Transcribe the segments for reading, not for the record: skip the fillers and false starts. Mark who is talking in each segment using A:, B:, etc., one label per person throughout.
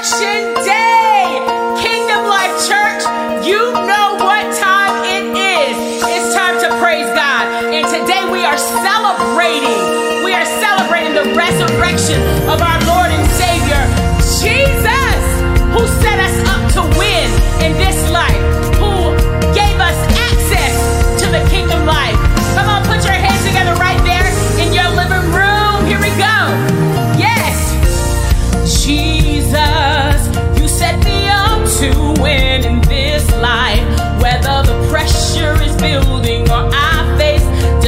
A: Resurrection Day. Kingdom Life Church, you know what time it is. It's time to praise God. And today we are celebrating. We are celebrating the resurrection of our Lord and Savior, Jesus, who set us up to win in this life, who gave us access to the kingdom life. Come on, put your hands together right there in your living room. Here we go. Yes. Jesus, you set me up to win in this life, whether the pressure is building or I face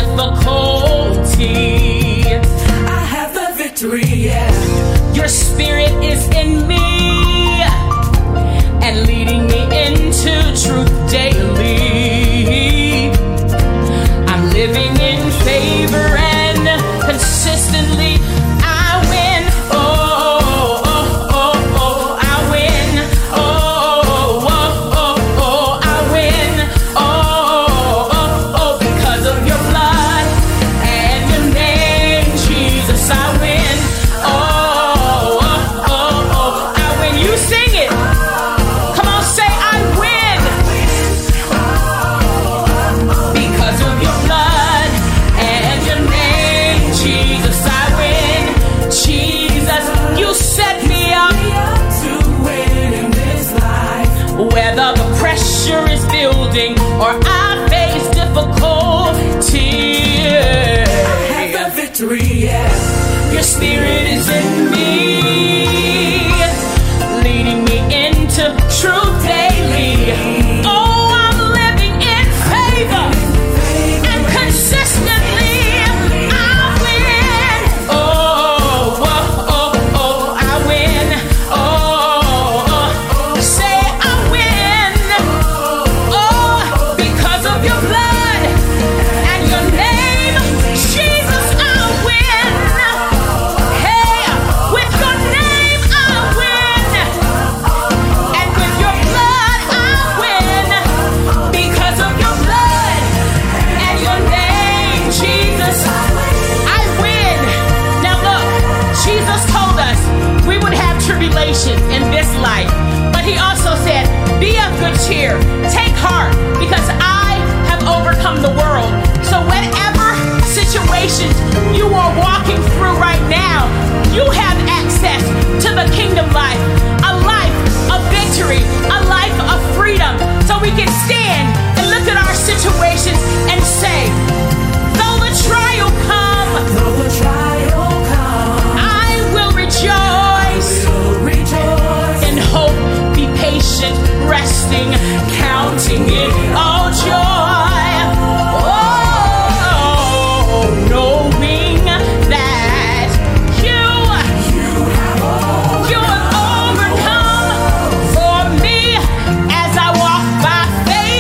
A: difficulty. I have the victory, yeah. Your spirit is in me and leading me into truth daily. I'm living in favor and consistently I win. Oh, oh, oh, oh, I win. Oh, oh, oh, oh, I win. Oh, oh, oh, because of your blood and your name, Jesus, I win. Oh, oh, oh, oh, I win. You sing it. Come on, say I win. Because of your blood and your name, Jesus, I win. Jesus, you set me up to win in this life, whether the pressure is building or I face difficulty. I have the victory, yeah. Your spirit is in me, leading me into truth daily. Oh, I'm living in favor and consistently I win. Oh, oh, oh, oh, I win. Oh, oh, say I win. Oh, because of your blood and your name, Jesus, I win. Hey, with your name I win, and with your blood I win. Because of your blood and your name, Jesus, I win. Now look, Jesus told us we would have tribulation in this life, but he also said, be of good cheer, take heart, because I have overcome the world. So whatever situations you are walking through right now, you have access to the kingdom life, a life of victory, a life of freedom. So we can stand and look at our situations and say, though the trial come, I will rejoice. In hope, be patient, resting, counting it all joy. Oh, knowing that you have overcome for me as I walk by faith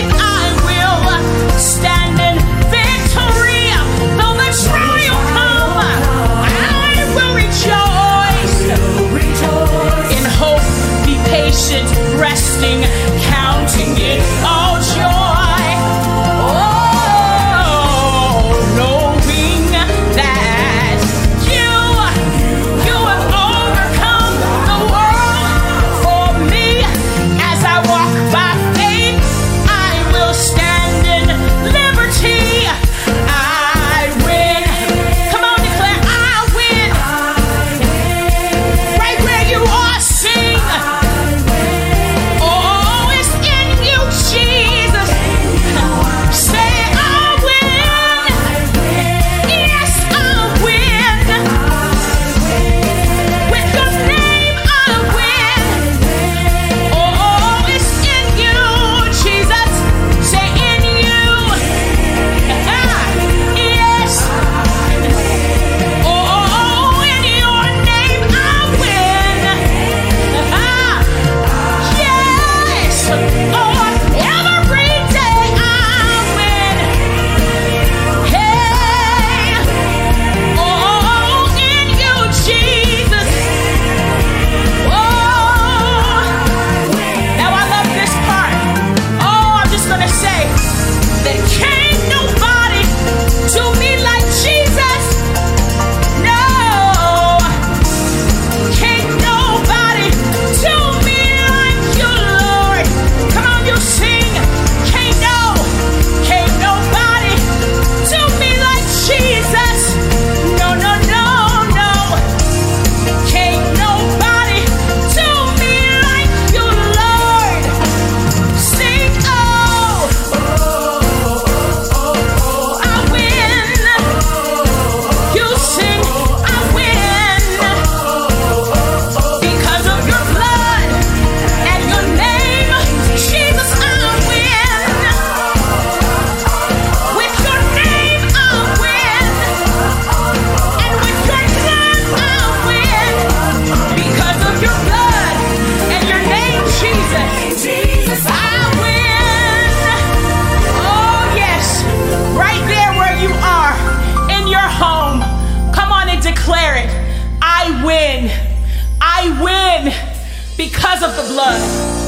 A: win. I win because of the blood.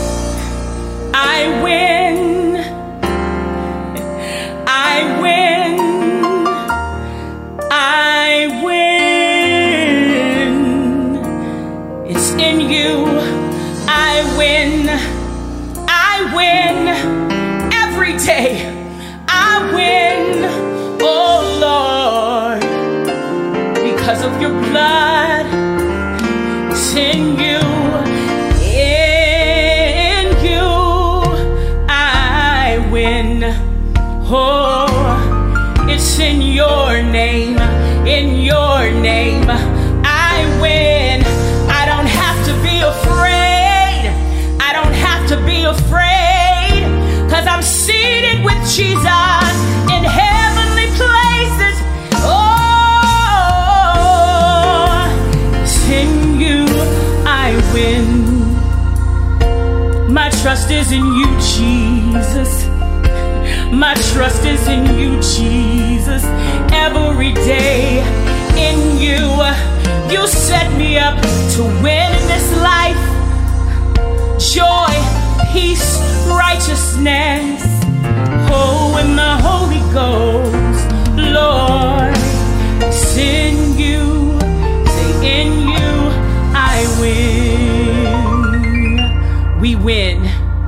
A: I win. I win. I win. It's in you. I win. I win every day. I win, oh Lord, because of your blood. It's in you. In you, I win. Oh, it's in your name. In your name, I win. I don't have to be afraid. I don't have to be afraid, 'cause I'm seated with Jesus in heavenly places. Oh, it's in you I win. My trust is in you, Jesus. My trust is in you, Jesus. Every day in you, you set me up to win in this life. Joy, peace, righteousness. Oh, in the Holy Ghost, Lord, it's in you. Say, in you, I win. We win.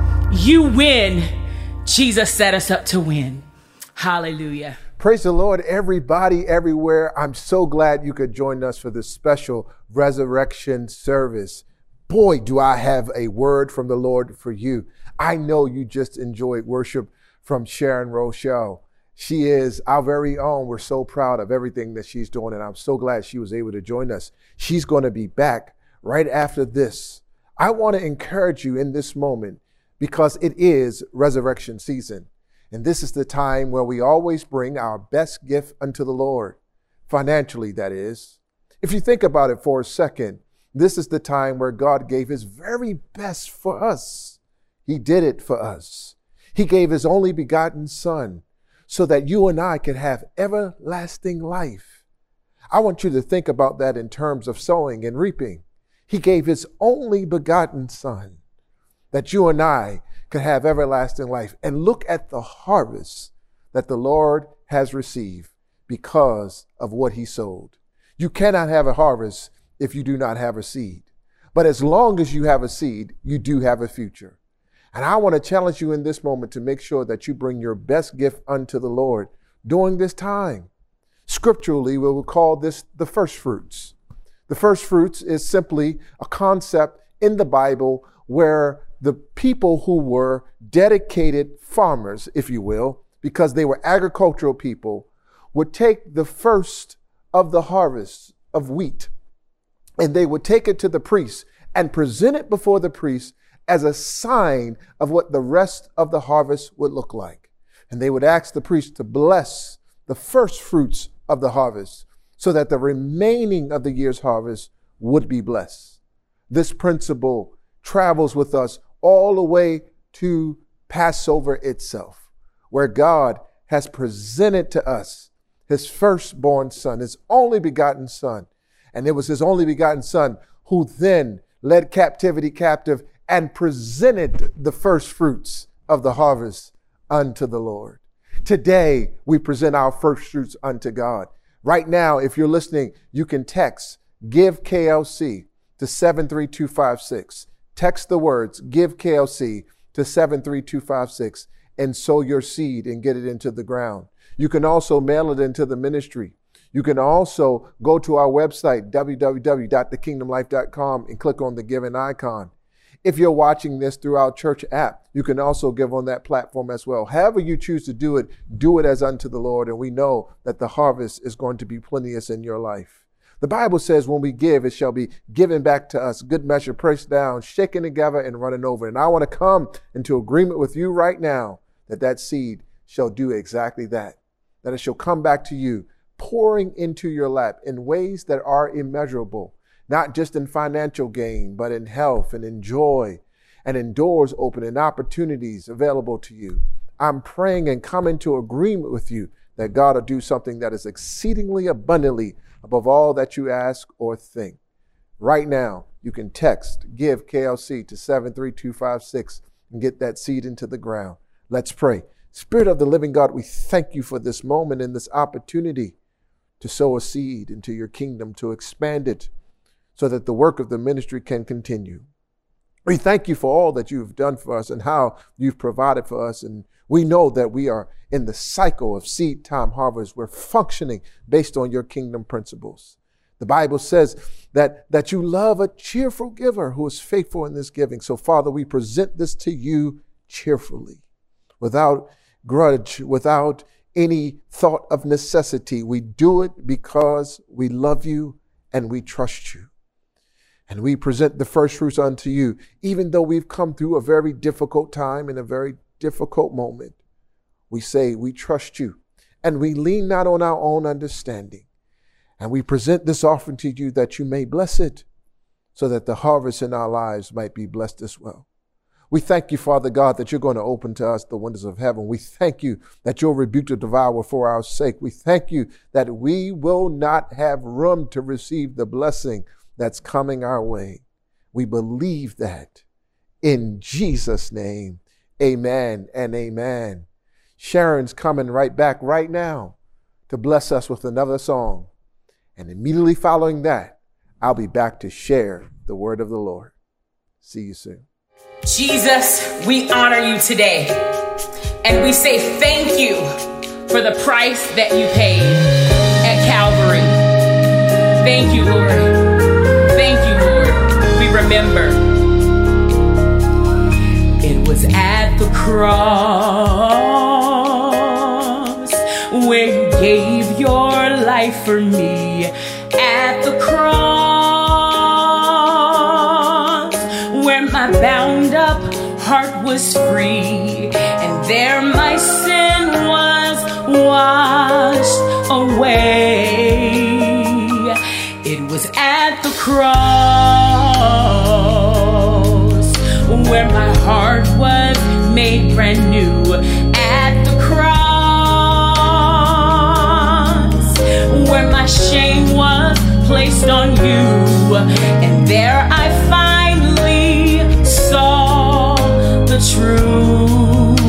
A: You win. Jesus set us up to win. Hallelujah.
B: Praise the Lord, everybody, everywhere. I'm so glad you could join us for this special resurrection service. Boy, do I have a word from the Lord for you. I know you just enjoyed worship from Sharon Rochelle. She is our very own. We're so proud of everything that she's doing, and I'm so glad she was able to join us. She's going to be back right after this. I want to encourage you in this moment because it is resurrection season. And this is the time where we always bring our best gift unto the Lord, financially, that is. If you think about it for a second, this is the time where God gave his very best for us. He did it for us. He gave his only begotten Son so that you and I could have everlasting life. I want you to think about that in terms of sowing and reaping. He gave his only begotten Son that you and I could have everlasting life. And look at the harvest that the Lord has received because of what he sowed. You cannot have a harvest if you do not have a seed. But as long as you have a seed, you do have a future. And I want to challenge you in this moment to make sure that you bring your best gift unto the Lord during this time. Scripturally, we will call this the first fruits. The first fruits is simply a concept in the Bible where the people who were dedicated farmers, if you will, because they were agricultural people, would take the first of the harvest of wheat and they would take it to the priest and present it before the priest as a sign of what the rest of the harvest would look like. And they would ask the priest to bless the first fruits of the harvest so that the remaining of the year's harvest would be blessed. This principle travels with us all the way to Passover itself, where God has presented to us his firstborn Son, his only begotten Son. And it was his only begotten Son who then led captivity captive and presented the first fruits of the harvest unto the Lord. Today, we present our first fruits unto God. Right now, if you're listening, you can text Give KLC to 73256. Text the words Give KLC to 73256 and sow your seed and get it into the ground. You can also mail it into the ministry. You can also go to our website, www.thekingdomlife.com, and click on the giving icon. If you're watching this through our church app, you can also give on that platform as well. However you choose to do it as unto the Lord. And we know that the harvest is going to be plenteous in your life. The Bible says when we give, it shall be given back to us. Good measure, pressed down, shaken together, and running over. And I want to come into agreement with you right now that that seed shall do exactly that. That it shall come back to you, pouring into your lap in ways that are immeasurable. Not just in financial gain, but in health and in joy and in doors open and opportunities available to you. I'm praying and coming to agreement with you that God will do something that is exceedingly abundantly above all that you ask or think. Right now, you can text Give KLC to 73256 and get that seed into the ground. Let's pray. Spirit of the living God, we thank you for this moment and this opportunity to sow a seed into your kingdom, to expand it so that the work of the ministry can continue. We thank you for all that you've done for us and how you've provided for us. And we know that we are in the cycle of seed time harvest. We're functioning based on your kingdom principles. The Bible says that you love a cheerful giver who is faithful in this giving. So, Father, we present this to you cheerfully, without grudge, without any thought of necessity. We do it because we love you and we trust you. And we present the first fruits unto you, even though we've come through a very difficult time and a very difficult moment. We say we trust you and we lean not on our own understanding. And we present this offering to you that you may bless it so that the harvest in our lives might be blessed as well. We thank you, Father God, that you're going to open to us the windows of heaven. We thank you that you'll rebuke the devourer for our sake. We thank you that we will not have room to receive the blessing that's coming our way. We believe that in Jesus' name. Amen and amen. Sharon's coming right back right now to bless us with another song. And immediately following that, I'll be back to share the word of the Lord. See you soon.
A: Jesus, we honor you today. And we say thank you for the price that you paid at Calvary. Thank you, Lord. Thank you, Lord. We remember. It was at the cross where you gave your life for me. At the cross where my bound up heart was free. And there my sin was washed away. It was at the cross where my heart was made brand new. At the cross where my shame was placed on you. And there I finally saw the truth.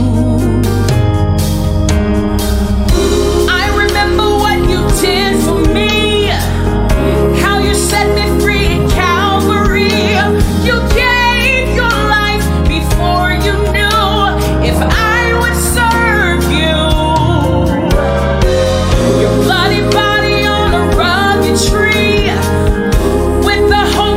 A: I remember what you did for me, how you set me free at Calvary. You gave your life before you knew if I would serve you. Your bloody body on a rugged tree with the hope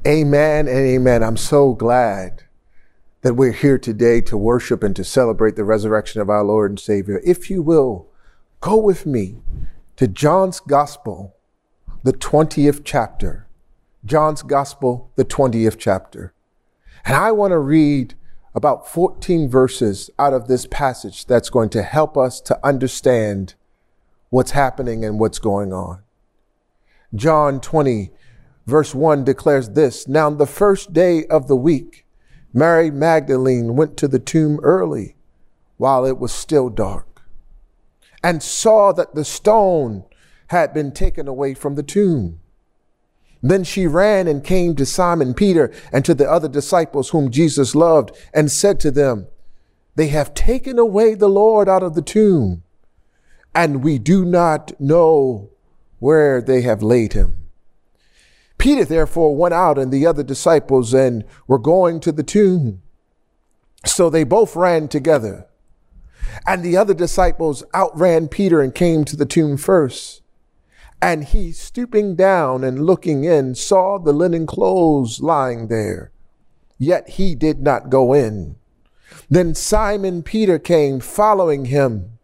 B: Amen and amen. I'm so glad that we're here today to worship and to celebrate the resurrection of our Lord and Savior. If you will, go with me to John's Gospel, the 20th chapter. John's Gospel, the 20th chapter. And I want to read about 14 verses out of this passage that's going to help us to understand what's happening and what's going on. John 20, verse 1 declares this: Now the first day of the week, Mary Magdalene went to the tomb early while it was still dark and saw that the stone had been taken away from the tomb. Then she ran and came to Simon Peter and to the other disciples whom Jesus loved and said to them, They have taken away the Lord out of the tomb, and we do not know where they have laid him. Peter therefore went out and the other disciples and were going to the tomb. So they both ran together. And the other disciples outran Peter and came to the tomb first. And he, stooping down and looking in, saw the linen clothes lying there. Yet he did not go in. Then Simon Peter came following him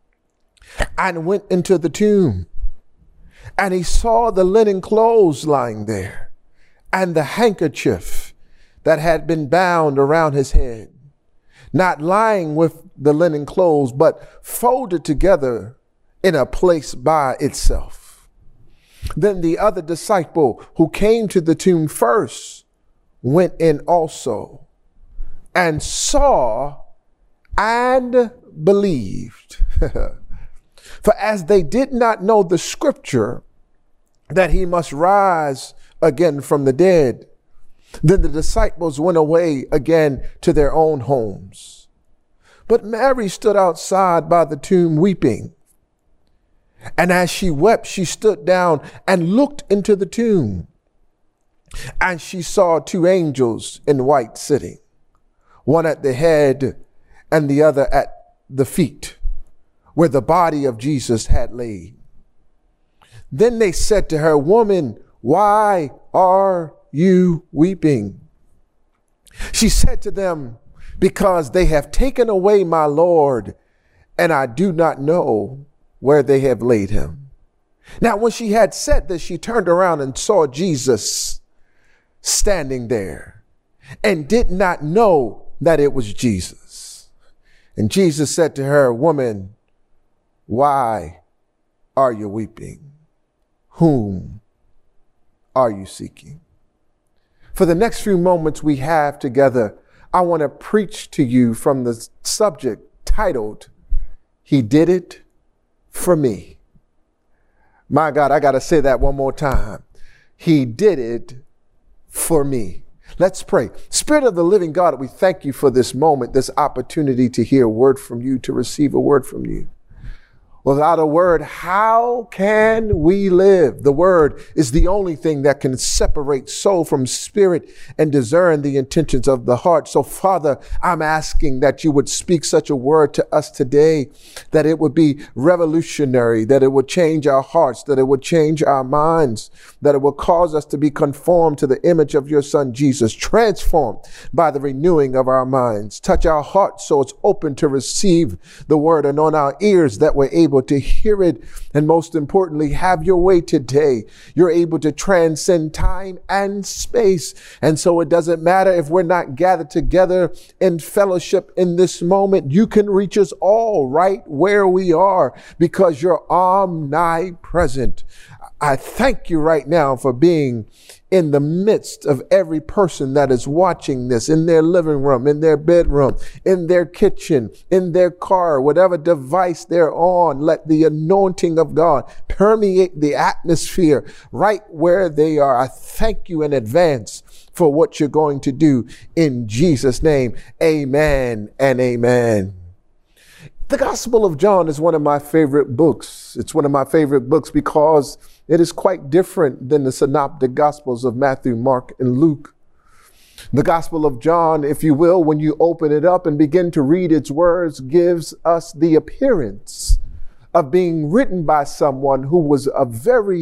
B: and went into the tomb. And he saw the linen clothes lying there and the handkerchief that had been bound around his head, not lying with the linen clothes, but folded together in a place by itself. Then the other disciple who came to the tomb first went in also and saw and believed. For as they did not know the scripture that he must rise again from the dead, then the disciples went away again to their own homes. But Mary stood outside by the tomb weeping. And as she wept, she stood down and looked into the tomb. And she saw two angels in white sitting, one at the head and the other at the feet, where the body of Jesus had laid. Then they said to her, Woman, why are you weeping? She said to them, Because they have taken away my Lord, and I do not know where they have laid him. Now, when she had said this, she turned around and saw Jesus standing there and did not know that it was Jesus. And Jesus said to her, Woman, why are you weeping? Whom are you seeking? For the next few moments we have together, I want to preach to you from the subject titled, He Did It For Me. My God, I got to say that one more time. He did it for me. Let's pray. Spirit of the living God, we thank you for this moment, this opportunity to hear a word from you, to receive a word from you. Without a word, how can we live? The word is the only thing that can separate soul from spirit and discern the intentions of the heart. So, Father, I'm asking that you would speak such a word to us today, that it would be revolutionary, that it would change our hearts, that it would change our minds, that it would cause us to be conformed to the image of your Son, Jesus, transformed by the renewing of our minds. Touch our hearts so it's open to receive the word, and on our ears that we're able to hear it, and most importantly, have your way today. You're able to transcend time and space. And so it doesn't matter if we're not gathered together in fellowship in this moment. You can reach us all right where we are because you're omnipresent. I thank you right now for being in the midst of every person that is watching this, in their living room, in their bedroom, in their kitchen, in their car, whatever device they're on. Let the anointing of God permeate the atmosphere right where they are. I thank you in advance for what you're going to do in Jesus' name. Amen and amen. The Gospel of John is one of my favorite books. It's one of my favorite books because it is quite different than the synoptic Gospels of Matthew, Mark, and Luke. The Gospel of John, if you will, when you open it up and begin to read its words, gives us the appearance of being written by someone who was a very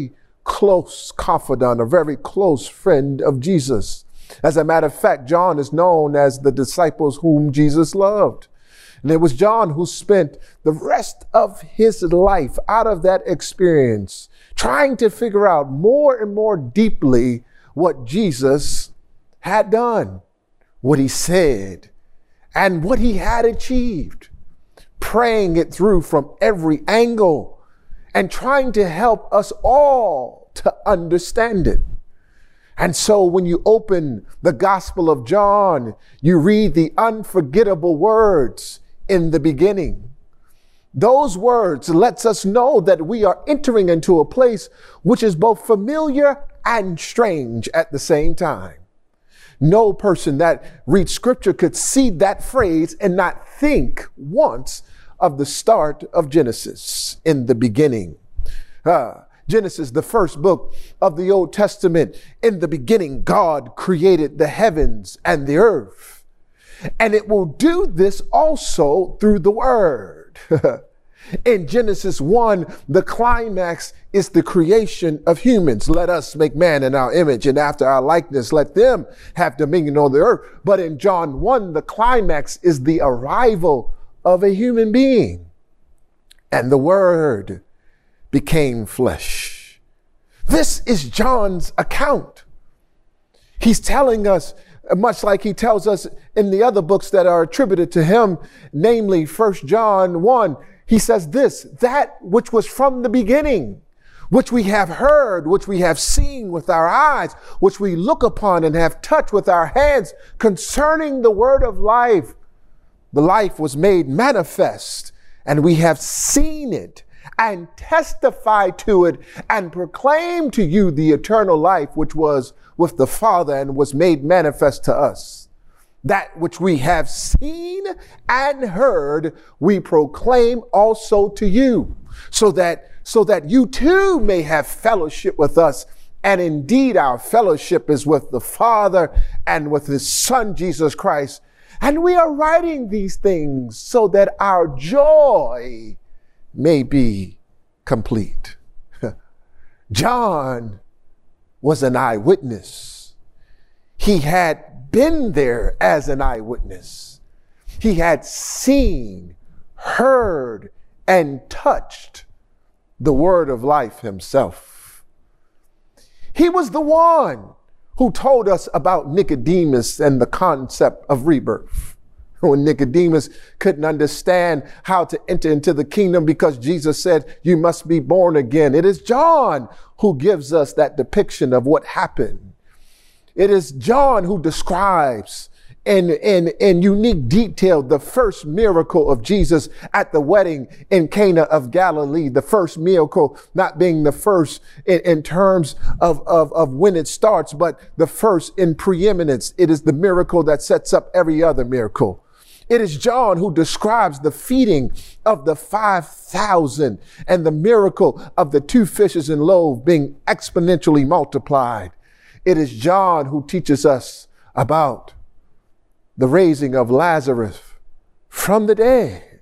B: close confidant, a very close friend of Jesus. As a matter of fact, John is known as the disciples whom Jesus loved. And it was John who spent the rest of his life out of that experience trying to figure out more and more deeply what Jesus had done, what he said, and what he had achieved, praying it through from every angle and trying to help us all to understand it. And so when you open the Gospel of John, you read the unforgettable words, "In the beginning." Those words lets us know that we are entering into a place which is both familiar and strange at the same time. No person that reads scripture could see that phrase and not think once of the start of Genesis, in the beginning. Genesis, the first book of the Old Testament. In the beginning, God created the heavens and the earth. And it will do this also through the word. In Genesis 1, the climax is the creation of humans. Let us make man in our image and after our likeness. Let them have dominion on the earth. But in John 1, the climax is the arrival of a human being. And the word became flesh. This is John's account. He's telling us, much like he tells us in the other books that are attributed to him, namely 1 John 1, he says this, that which was from the beginning, which we have heard, which we have seen with our eyes, which we look upon and have touched with our hands concerning the word of life. The life was made manifest, and we have seen it and testify to it and proclaim to you the eternal life which was with the Father and was made manifest to us. That which we have seen and heard, we proclaim also to you, so that you too may have fellowship with us. And indeed, our fellowship is with the Father and with his Son, Jesus Christ. And we are writing these things so that our joy may be complete. John was an eyewitness. He had been there as an eyewitness. He had seen, heard, and touched the word of life himself. He was the one who told us about Nicodemus and the concept of rebirth. When Nicodemus couldn't understand how to enter into the kingdom because Jesus said, you must be born again. It is John who gives us that depiction of what happened. It is John who describes in unique detail the first miracle of Jesus at the wedding in Cana of Galilee. The first miracle not being the first in terms of when it starts, but the first in preeminence. It is the miracle that sets up every other miracle. It is John who describes the feeding of the 5,000 and the miracle of the 2 fishes and loaves being exponentially multiplied. It is John who teaches us about the raising of Lazarus from the dead.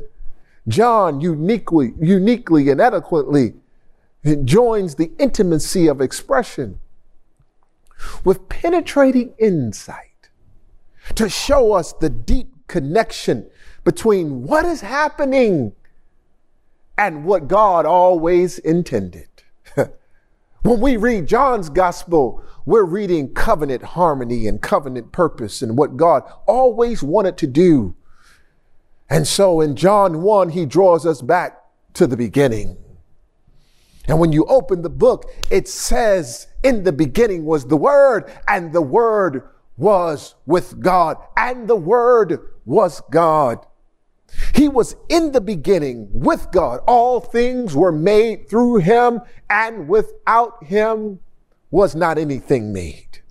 B: John uniquely and eloquently joins the intimacy of expression with penetrating insight to show us the deep connection between what is happening and what God always intended. When we read John's gospel, we're reading covenant harmony and covenant purpose and what God always wanted to do. And so in John 1, he draws us back to the beginning. And when you open the book, it says, in the beginning was the Word, and the Word was with God, and the Word was God. He was in the beginning with God. All things were made through him, and without him was not anything made.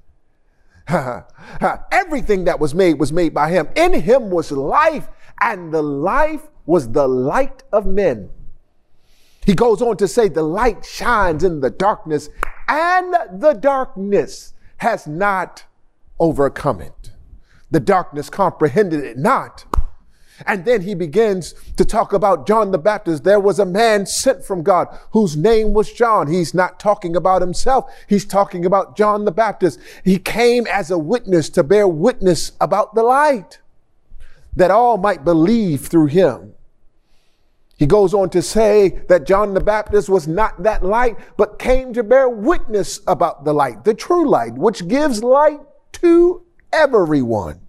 B: Everything that was made by him. In him was life, and the life was the light of men. He goes on to say, the light shines in the darkness, and the darkness has not overcome it. The darkness comprehended it not. And then he begins to talk about John the Baptist. There was a man sent from God whose name was John. He's not talking about himself. He's talking about John the Baptist. He came as a witness to bear witness about the light, that all might believe through him. He goes on to say that John the Baptist was not that light, but came to bear witness about the light, the true light, which gives light to everyone.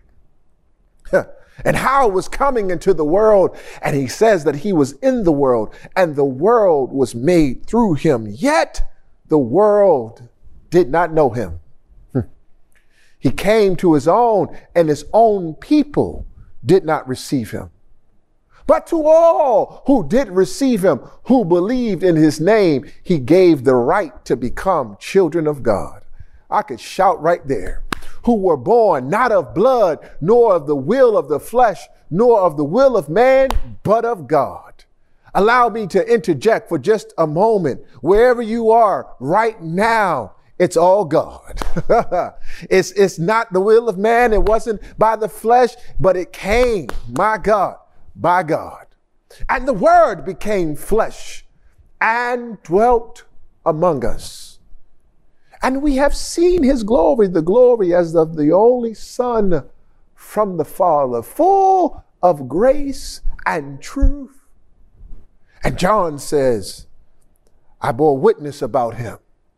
B: And how it was coming into the world. And he says that he was in the world, and the world was made through him. Yet the world did not know him. He came to his own, and his own people did not receive him. But to all who did receive him, who believed in his name, he gave the right to become children of God. I could shout right there. Who were born not of blood, nor of the will of the flesh, nor of the will of man, but of God. Allow me to interject for just a moment. Wherever you are right now, it's all God. It's not the will of man. It wasn't by the flesh, but it came, my God, by God. And the Word became flesh and dwelt among us. And we have seen his glory, the glory as of the only Son from the Father, full of grace and truth. And John says, I bore witness about him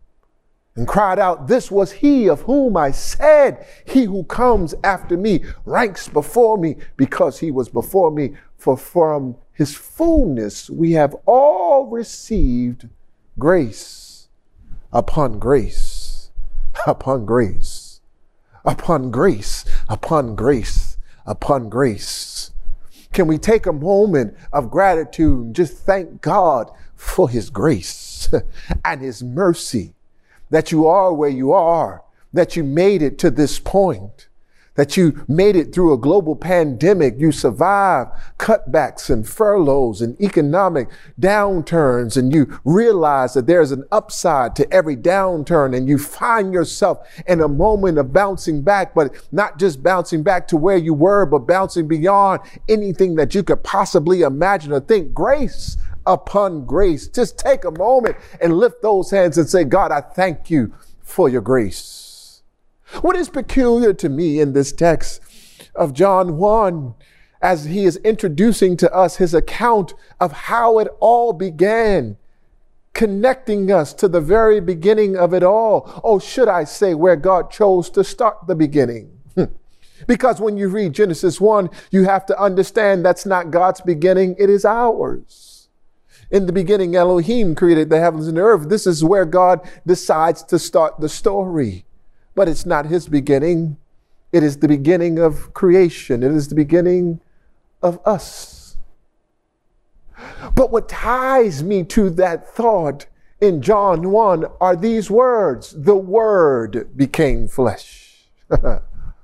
B: and cried out, this was he of whom I said, he who comes after me ranks before me, because he was before me. For from his fullness we have all received grace upon grace, upon grace, upon grace, upon grace, upon grace. Can we take a moment of gratitude and just thank God for his grace and his mercy, that you are where you are, that you made it to this point, that you made it through a global pandemic. You survived cutbacks and furloughs and economic downturns, and you realize that there's an upside to every downturn, and you find yourself in a moment of bouncing back, but not just bouncing back to where you were, but bouncing beyond anything that you could possibly imagine or think. Grace upon grace. Just take a moment and lift those hands and say, God, I thank you for your grace. What is peculiar to me in this text of John 1, as he is introducing to us his account of how it all began, connecting us to the very beginning of it all. Oh, should I say where God chose to start the beginning? Because when you read Genesis 1, you have to understand that's not God's beginning, it is ours. In the beginning, Elohim created the heavens and the earth. This is where God decides to start the story. But it's not his beginning. It is the beginning of creation. It is the beginning of us. But what ties me to that thought in John 1 are these words: the Word became flesh. The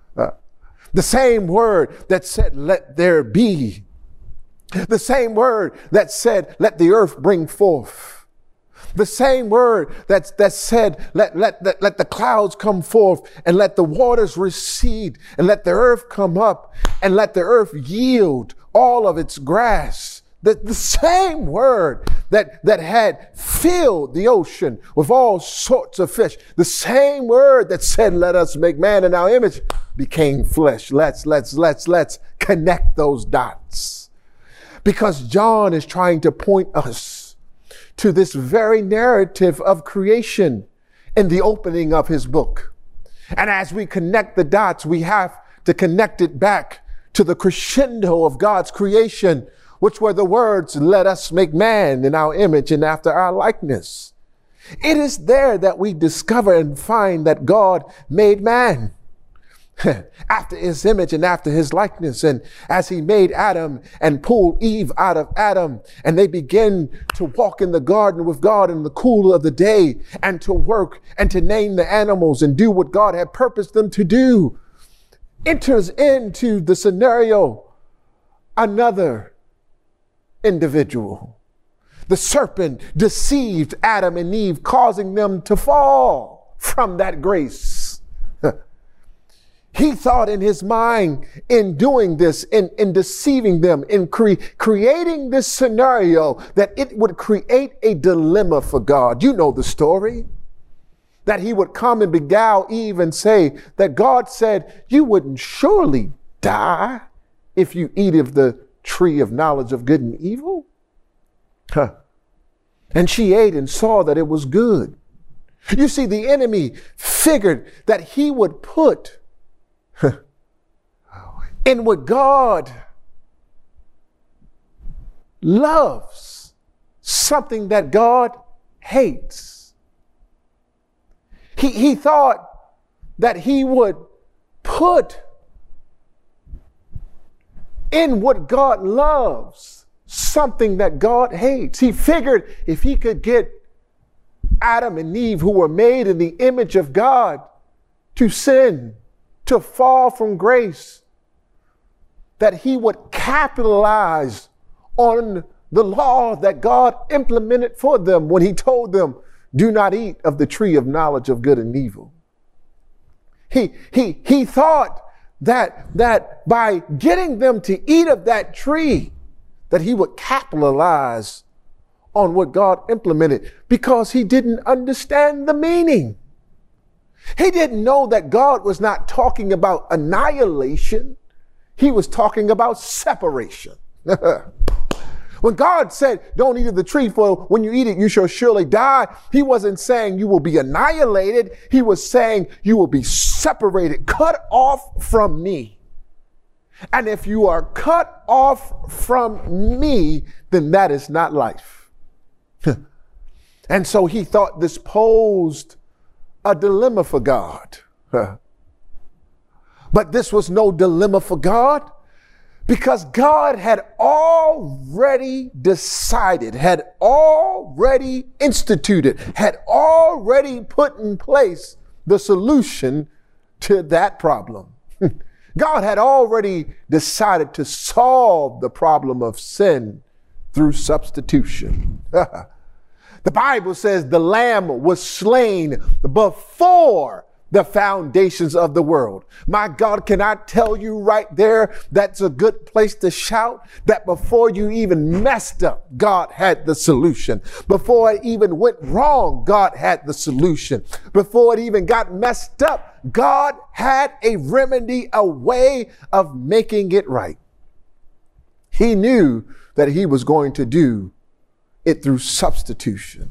B: same word that said, let there be. The same word that said, let the earth bring forth. The same word that said, let the clouds come forth, and let the waters recede, and let the earth come up, and let the earth yield all of its grass. The same word that had filled the ocean with all sorts of fish. The same word that said, let us make man in our image, became flesh. Let's connect those dots. Because John is trying to point us to this very narrative of creation in the opening of his book. And as we connect the dots, we have to connect it back to the crescendo of God's creation, which were the words, let us make man in our image and after our likeness. It is there that we discover and find that God made man after his image and after his likeness. And as he made Adam and pulled Eve out of Adam, and they begin to walk in the garden with God in the cool of the day, and to work and to name the animals and do what God had purposed them to do, enters into the scenario another individual. The serpent deceived Adam and Eve, causing them to fall from that grace. He thought in his mind, in doing this, in deceiving them, in creating this scenario, that it would create a dilemma for God. You know the story. That he would come and beguile Eve and say that God said, you wouldn't surely die if you eat of the tree of knowledge of good and evil. And she ate and saw that it was good. You see, the enemy figured that he would put in what God loves something that God hates. He thought that he would put in what God loves something that God hates. He figured if he could get Adam and Eve, who were made in the image of God, to sin, to fall from grace, that he would capitalize on the law that God implemented for them when he told them, do not eat of the tree of knowledge of good and evil. He thought that by getting them to eat of that tree, that he would capitalize on what God implemented, because he didn't understand the meaning. He didn't know that God was not talking about annihilation. He was talking about separation. When God said, don't eat of the tree, for when you eat it, you shall surely die, he wasn't saying you will be annihilated. He was saying you will be separated, cut off from me. And if you are cut off from me, then that is not life. And so he thought this posed a dilemma for God. But this was no dilemma for God, because God had already decided, had already instituted, had already put in place the solution to that problem. God had already decided to solve the problem of sin through substitution. The Bible says the lamb was slain before the foundations of the world. My God, can I tell you right there, that's a good place to shout that before you even messed up, God had the solution. Before it even went wrong, God had the solution. Before it even got messed up, God had a remedy, a way of making it right. He knew that he was going to do it through substitution.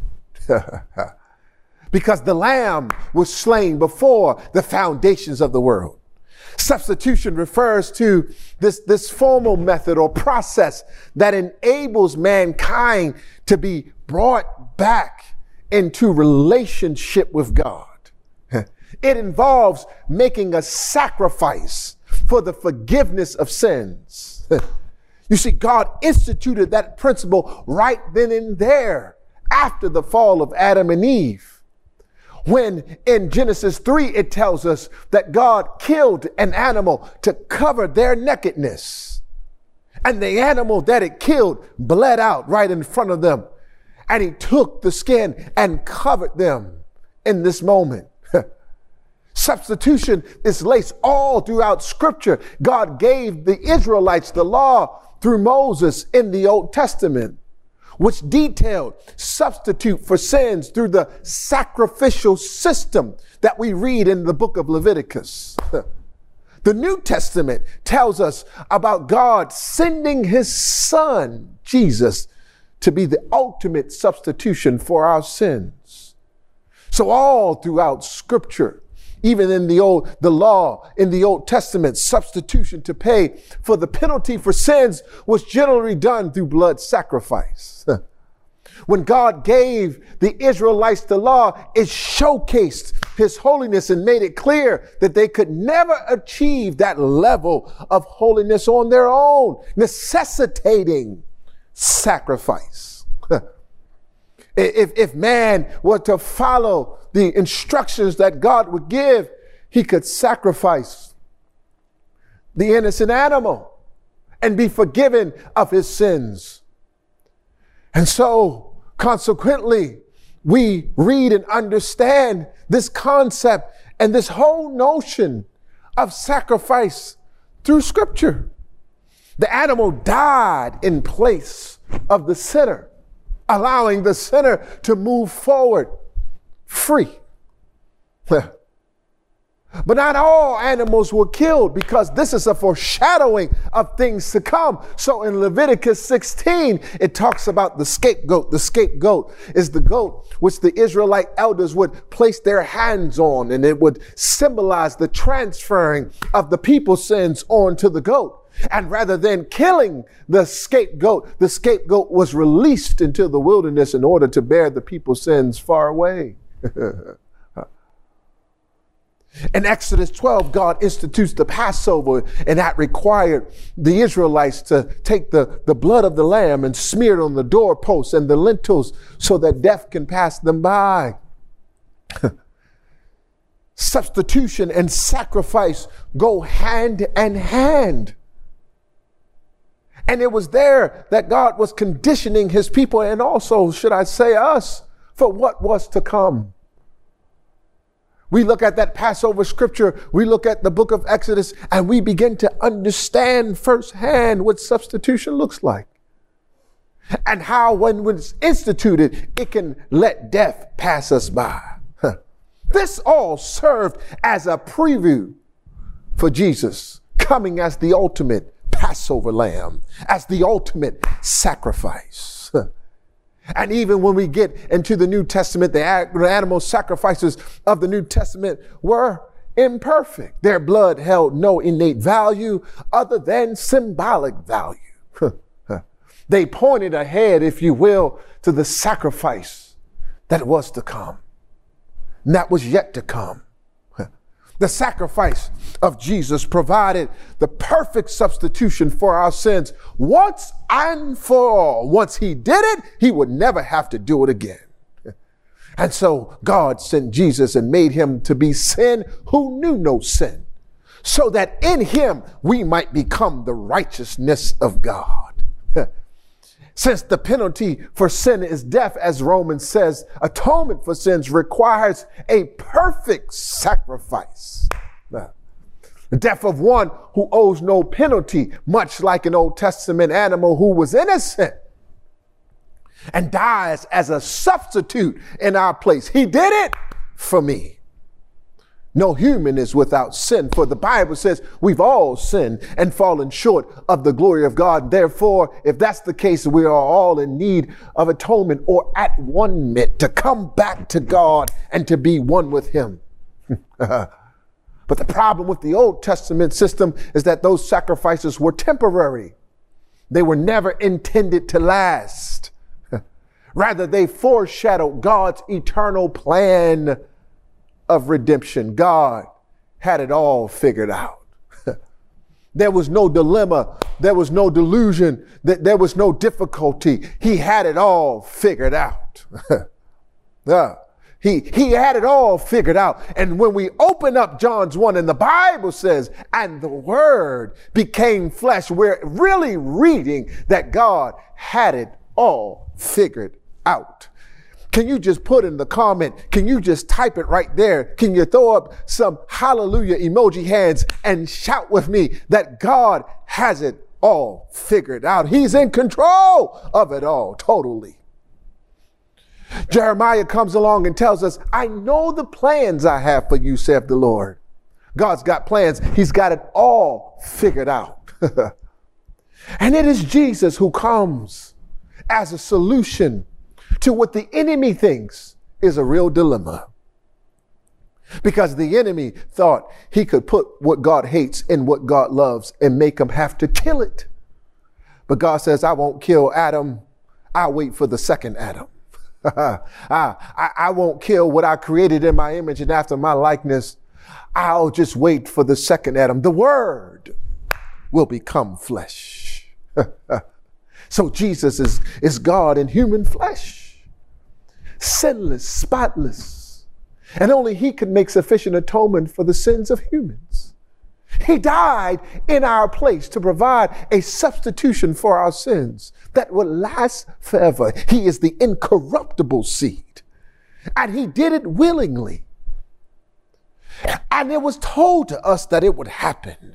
B: Because the lamb was slain before the foundations of the world. Substitution refers to this formal method or process that enables mankind to be brought back into relationship with God. It involves making a sacrifice for the forgiveness of sins. You see, God instituted that principle right then and there after the fall of Adam and Eve. When in Genesis 3, it tells us that God killed an animal to cover their nakedness. And the animal that it killed bled out right in front of them. And he took the skin and covered them in this moment. Substitution is laced all throughout Scripture. God gave the Israelites the law through Moses in the Old Testament, which detailed substitute for sins through the sacrificial system that we read in the book of Leviticus. The New Testament tells us about God sending his son, Jesus, to be the ultimate substitution for our sins. So all throughout Scripture, even in the law in the Old Testament, substitution to pay for the penalty for sins was generally done through blood sacrifice. When God gave the Israelites the law, it showcased his holiness and made it clear that they could never achieve that level of holiness on their own, necessitating sacrifice. If man were to follow the instructions that God would give, he could sacrifice the innocent animal and be forgiven of his sins. And so, consequently, we read and understand this concept and this whole notion of sacrifice through Scripture. The animal died in place of the sinner, allowing the sinner to move forward free. But not all animals were killed, because this is a foreshadowing of things to come. So in Leviticus 16, it talks about the scapegoat. The scapegoat is the goat which the Israelite elders would place their hands on, and it would symbolize the transferring of the people's sins onto the goat. And rather than killing the scapegoat was released into the wilderness in order to bear the people's sins far away. In Exodus 12, God institutes the Passover, and that required the Israelites to take the blood of the lamb and smear it on the doorposts and the lintels so that death can pass them by. Substitution and sacrifice go hand in hand. And it was there that God was conditioning his people, and also, should I say, us, for what was to come. We look at that Passover scripture, we look at the book of Exodus, and we begin to understand firsthand what substitution looks like. And how when it's instituted, it can let death pass us by. This all served as a preview for Jesus coming as the ultimate Passover lamb, as the ultimate sacrifice. And even when we get into the New Testament, the animal sacrifices of the New Testament were imperfect. Their blood held no innate value other than symbolic value. They pointed ahead, if you will, to the sacrifice that was to come, and that was yet to come. The sacrifice of Jesus provided the perfect substitution for our sins once and for all. Once he did it, he would never have to do it again. And so God sent Jesus and made him to be sin who knew no sin, so that in him we might become the righteousness of God. Since the penalty for sin is death, as Romans says, atonement for sins requires a perfect sacrifice. The death of one who owes no penalty, much like an Old Testament animal who was innocent and dies as a substitute in our place. He did it for me. No human is without sin, for the Bible says we've all sinned and fallen short of the glory of God. Therefore, if that's the case, we are all in need of atonement, or at one minute to come back to God and to be one with him. But the problem with the Old Testament system is that those sacrifices were temporary. They were never intended to last. Rather, they foreshadowed God's eternal plan of redemption. God had it all figured out. There was no dilemma. There was no delusion. There was no difficulty. He had it all figured out. He had it all figured out. And when we open up John's 1 and the Bible says, and the Word became flesh, we're really reading that God had it all figured out. Can you just put in the comment? Can you just type it right there? Can you throw up some hallelujah emoji hands and shout with me that God has it all figured out? He's in control of it all, totally. Jeremiah comes along and tells us, I know the plans I have for you, saith the Lord. God's got plans. He's got it all figured out. And it is Jesus who comes as a solution to what the enemy thinks is a real dilemma. Because the enemy thought he could put what God hates in what God loves and make him have to kill it. But God says, I won't kill Adam. I'll wait for the second Adam. I won't kill what I created in my image and after my likeness. I'll just wait for the second Adam. The Word will become flesh. So Jesus is God in human flesh. Sinless, spotless, and only he could make sufficient atonement for the sins of humans. He died in our place to provide a substitution for our sins that will last forever. He is the incorruptible seed, and he did it willingly. And it was told to us that it would happen.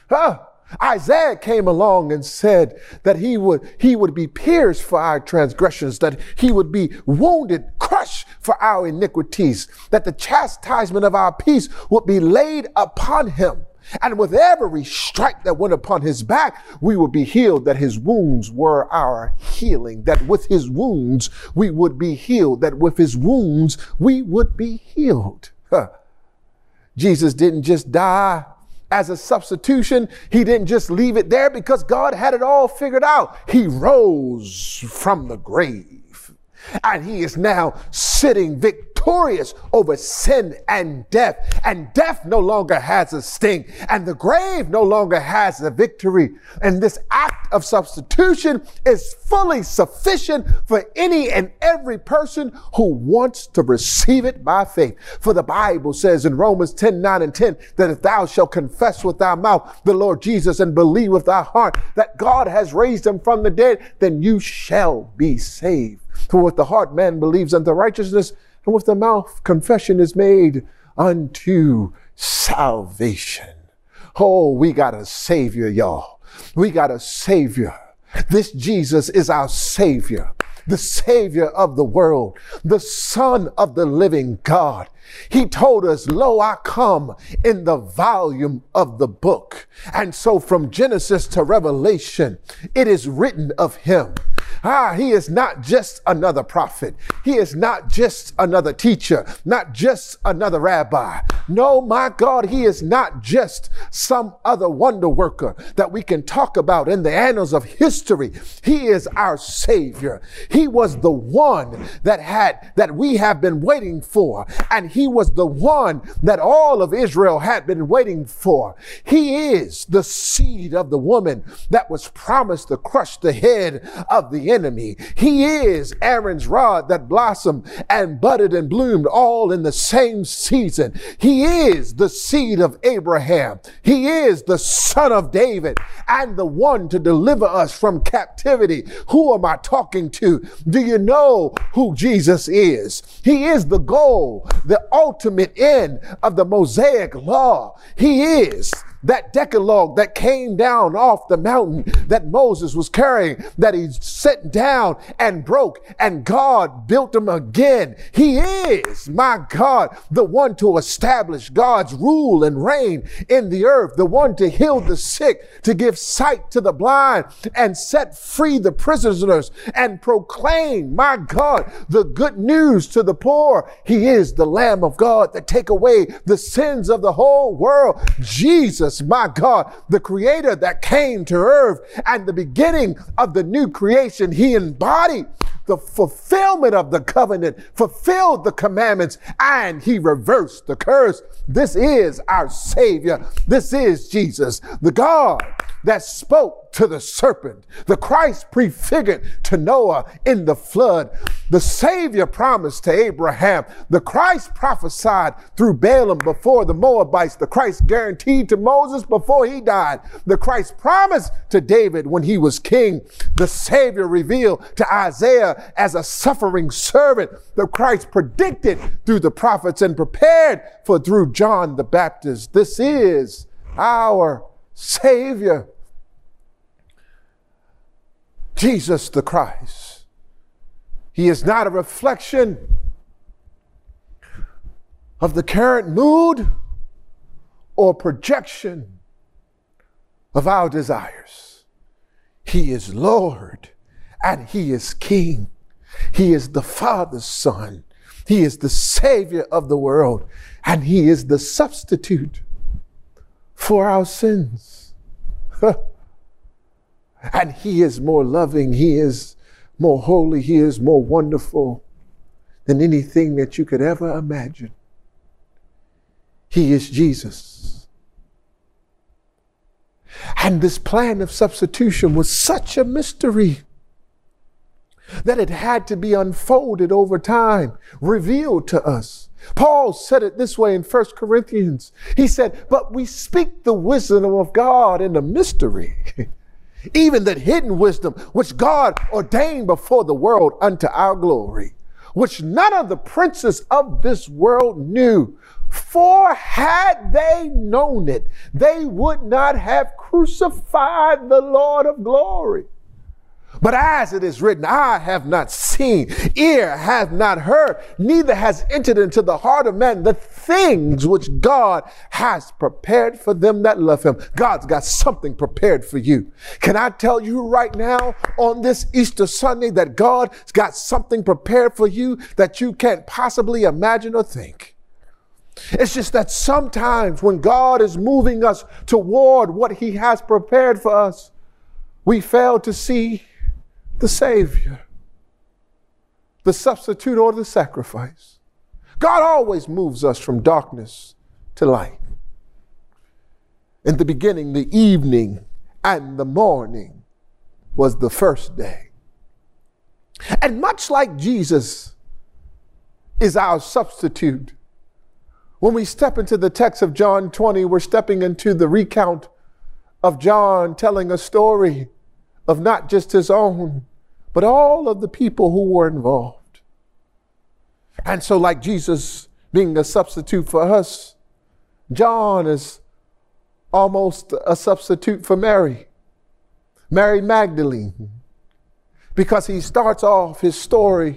B: Isaiah came along and said that he would be pierced for our transgressions, that he would be wounded, crushed for our iniquities, that the chastisement of our peace would be laid upon him. And with every stripe that went upon his back, we would be healed, that his wounds were our healing, that with his wounds we would be healed, that with his wounds we would be healed. Jesus didn't just die as a substitution. He didn't just leave it there because God had it all figured out. He rose from the grave, and he is now sitting victorious over sin and death. And death no longer has a sting, and the grave no longer has a victory. And this act of substitution is fully sufficient for any and every person who wants to receive it by faith. For the Bible says in Romans 10:9-10 that if thou shalt confess with thy mouth the Lord Jesus and believe with thy heart that God has raised him from the dead, then you shall be saved. For with the heart man believes unto righteousness, and with the mouth confession is made unto salvation. Oh, we got a Savior, y'all. We got a Savior. This Jesus is our Savior, the Savior of the world, the Son of the living God. He told us, lo, I come in the volume of the book. And so from Genesis to Revelation, it is written of him. He is not just another prophet. He is not just another teacher, not just another rabbi. No, my God, he is not just some other wonder worker that we can talk about in the annals of history. He is our Savior. He was the one that we have been waiting for, and he was the one that all of Israel had been waiting for. He is the seed of the woman that was promised to crush the head of the enemy. He is Aaron's rod that blossomed and budded and bloomed all in the same season. He is the seed of Abraham. He is the son of David and the one to deliver us from captivity. Who am I talking to? Do you know who Jesus is? He is the goal, the ultimate end of the Mosaic law. He is that Decalogue that came down off the mountain that Moses was carrying, that he set down and broke, and God built him again. He is, my God, the one to establish God's rule and reign in the earth, the one to heal the sick, to give sight to the blind, and set free the prisoners, and proclaim, my God, the good news to the poor. He is the Lamb of God that take away the sins of the whole world. Jesus, my God, the creator that came to earth, and the beginning of the new creation. He embodied the fulfillment of the covenant, fulfilled the commandments, and he reversed the curse. This is our Savior. This is Jesus, the God that spoke to the serpent, the Christ prefigured to Noah in the flood, the Savior promised to Abraham, the Christ prophesied through Balaam before the Moabites, the Christ guaranteed to Moses before he died, the Christ promised to David when he was king, the Savior revealed to Isaiah as a suffering servant, the Christ predicted through the prophets and prepared for through John the Baptist. This is our Savior, Jesus the Christ. He is not a reflection of the current mood or projection of our desires. He is Lord and he is King. He is the Father's Son. He is the Savior of the world, and he is the substitute for our sins. And he is more loving, he is more holy, he is more wonderful than anything that you could ever imagine. He is Jesus. And this plan of substitution was such a mystery that it had to be unfolded over time, revealed to us. Paul said it this way in 1 Corinthians. He said, but we speak the wisdom of God in a mystery, even that hidden wisdom which God ordained before the world unto our glory. which none of the princes of this world knew. For had they known it, they would not have crucified the Lord of glory. But as it is written, eye have not seen, ear hath not heard, neither has entered into the heart of man the things which God has prepared for them that love him. God's got something prepared for you. Can I tell you right now on this Easter Sunday that God's got something prepared for you that you can't possibly imagine or think? It's just that sometimes when God is moving us toward what he has prepared for us, we fail to see the Savior, the substitute or the sacrifice. God always moves us from darkness to light. In the beginning, the evening and the morning was the first day. And much like Jesus is our substitute, when we step into the text of John 20, we're stepping into the recount of John telling a story of not just his own, but all of the people who were involved. And so like Jesus being a substitute for us, John is almost a substitute for Mary Magdalene, because he starts off his story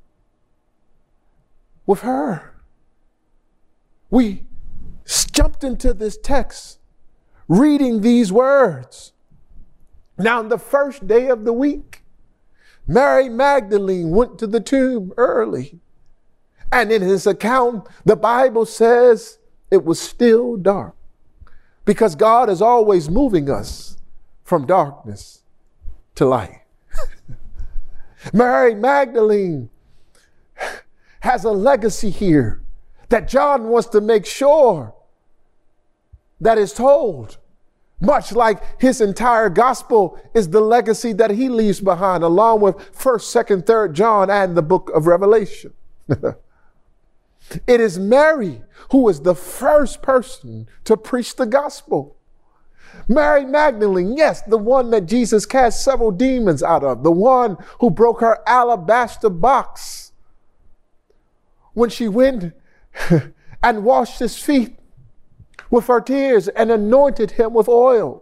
B: with her. We jumped into this text reading these words. Now, on the first day of the week, Mary Magdalene went to the tomb early. And in his account, the Bible says it was still dark, because God is always moving us from darkness to light. Mary Magdalene has a legacy here that John wants to make sure that is told. Much like his entire gospel is the legacy that he leaves behind, along with 1st, 2nd, 3rd John and the book of Revelation. It is Mary who is the first person to preach the gospel. Mary Magdalene, yes, the one that Jesus cast several demons out of, the one who broke her alabaster box when she went and washed his feet with her tears and anointed him with oil.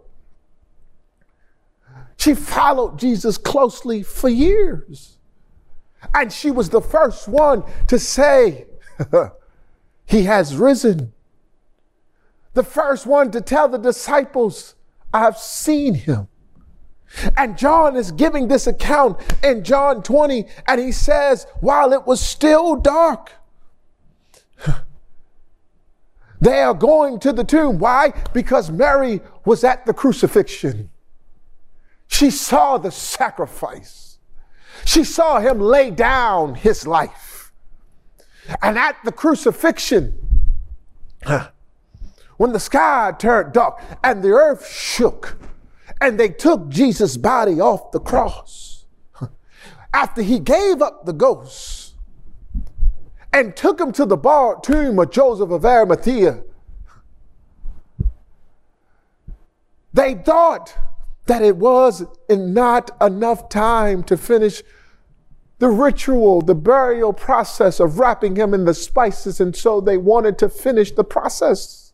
B: She followed Jesus closely for years. And she was the first one to say, he has risen. The first one to tell the disciples, I have seen him. And John is giving this account in John 20, and he says, while it was still dark, they are going to the tomb. Why? Because Mary was at the crucifixion. She saw the sacrifice. She saw him lay down his life. And at the crucifixion, when the sky turned dark and the earth shook, and they took Jesus' body off the cross, after he gave up the ghost, and took him to the borrowed tomb of Joseph of Arimathea, they thought that it was not enough time to finish the ritual, the burial process of wrapping him in the spices, and so they wanted to finish the process.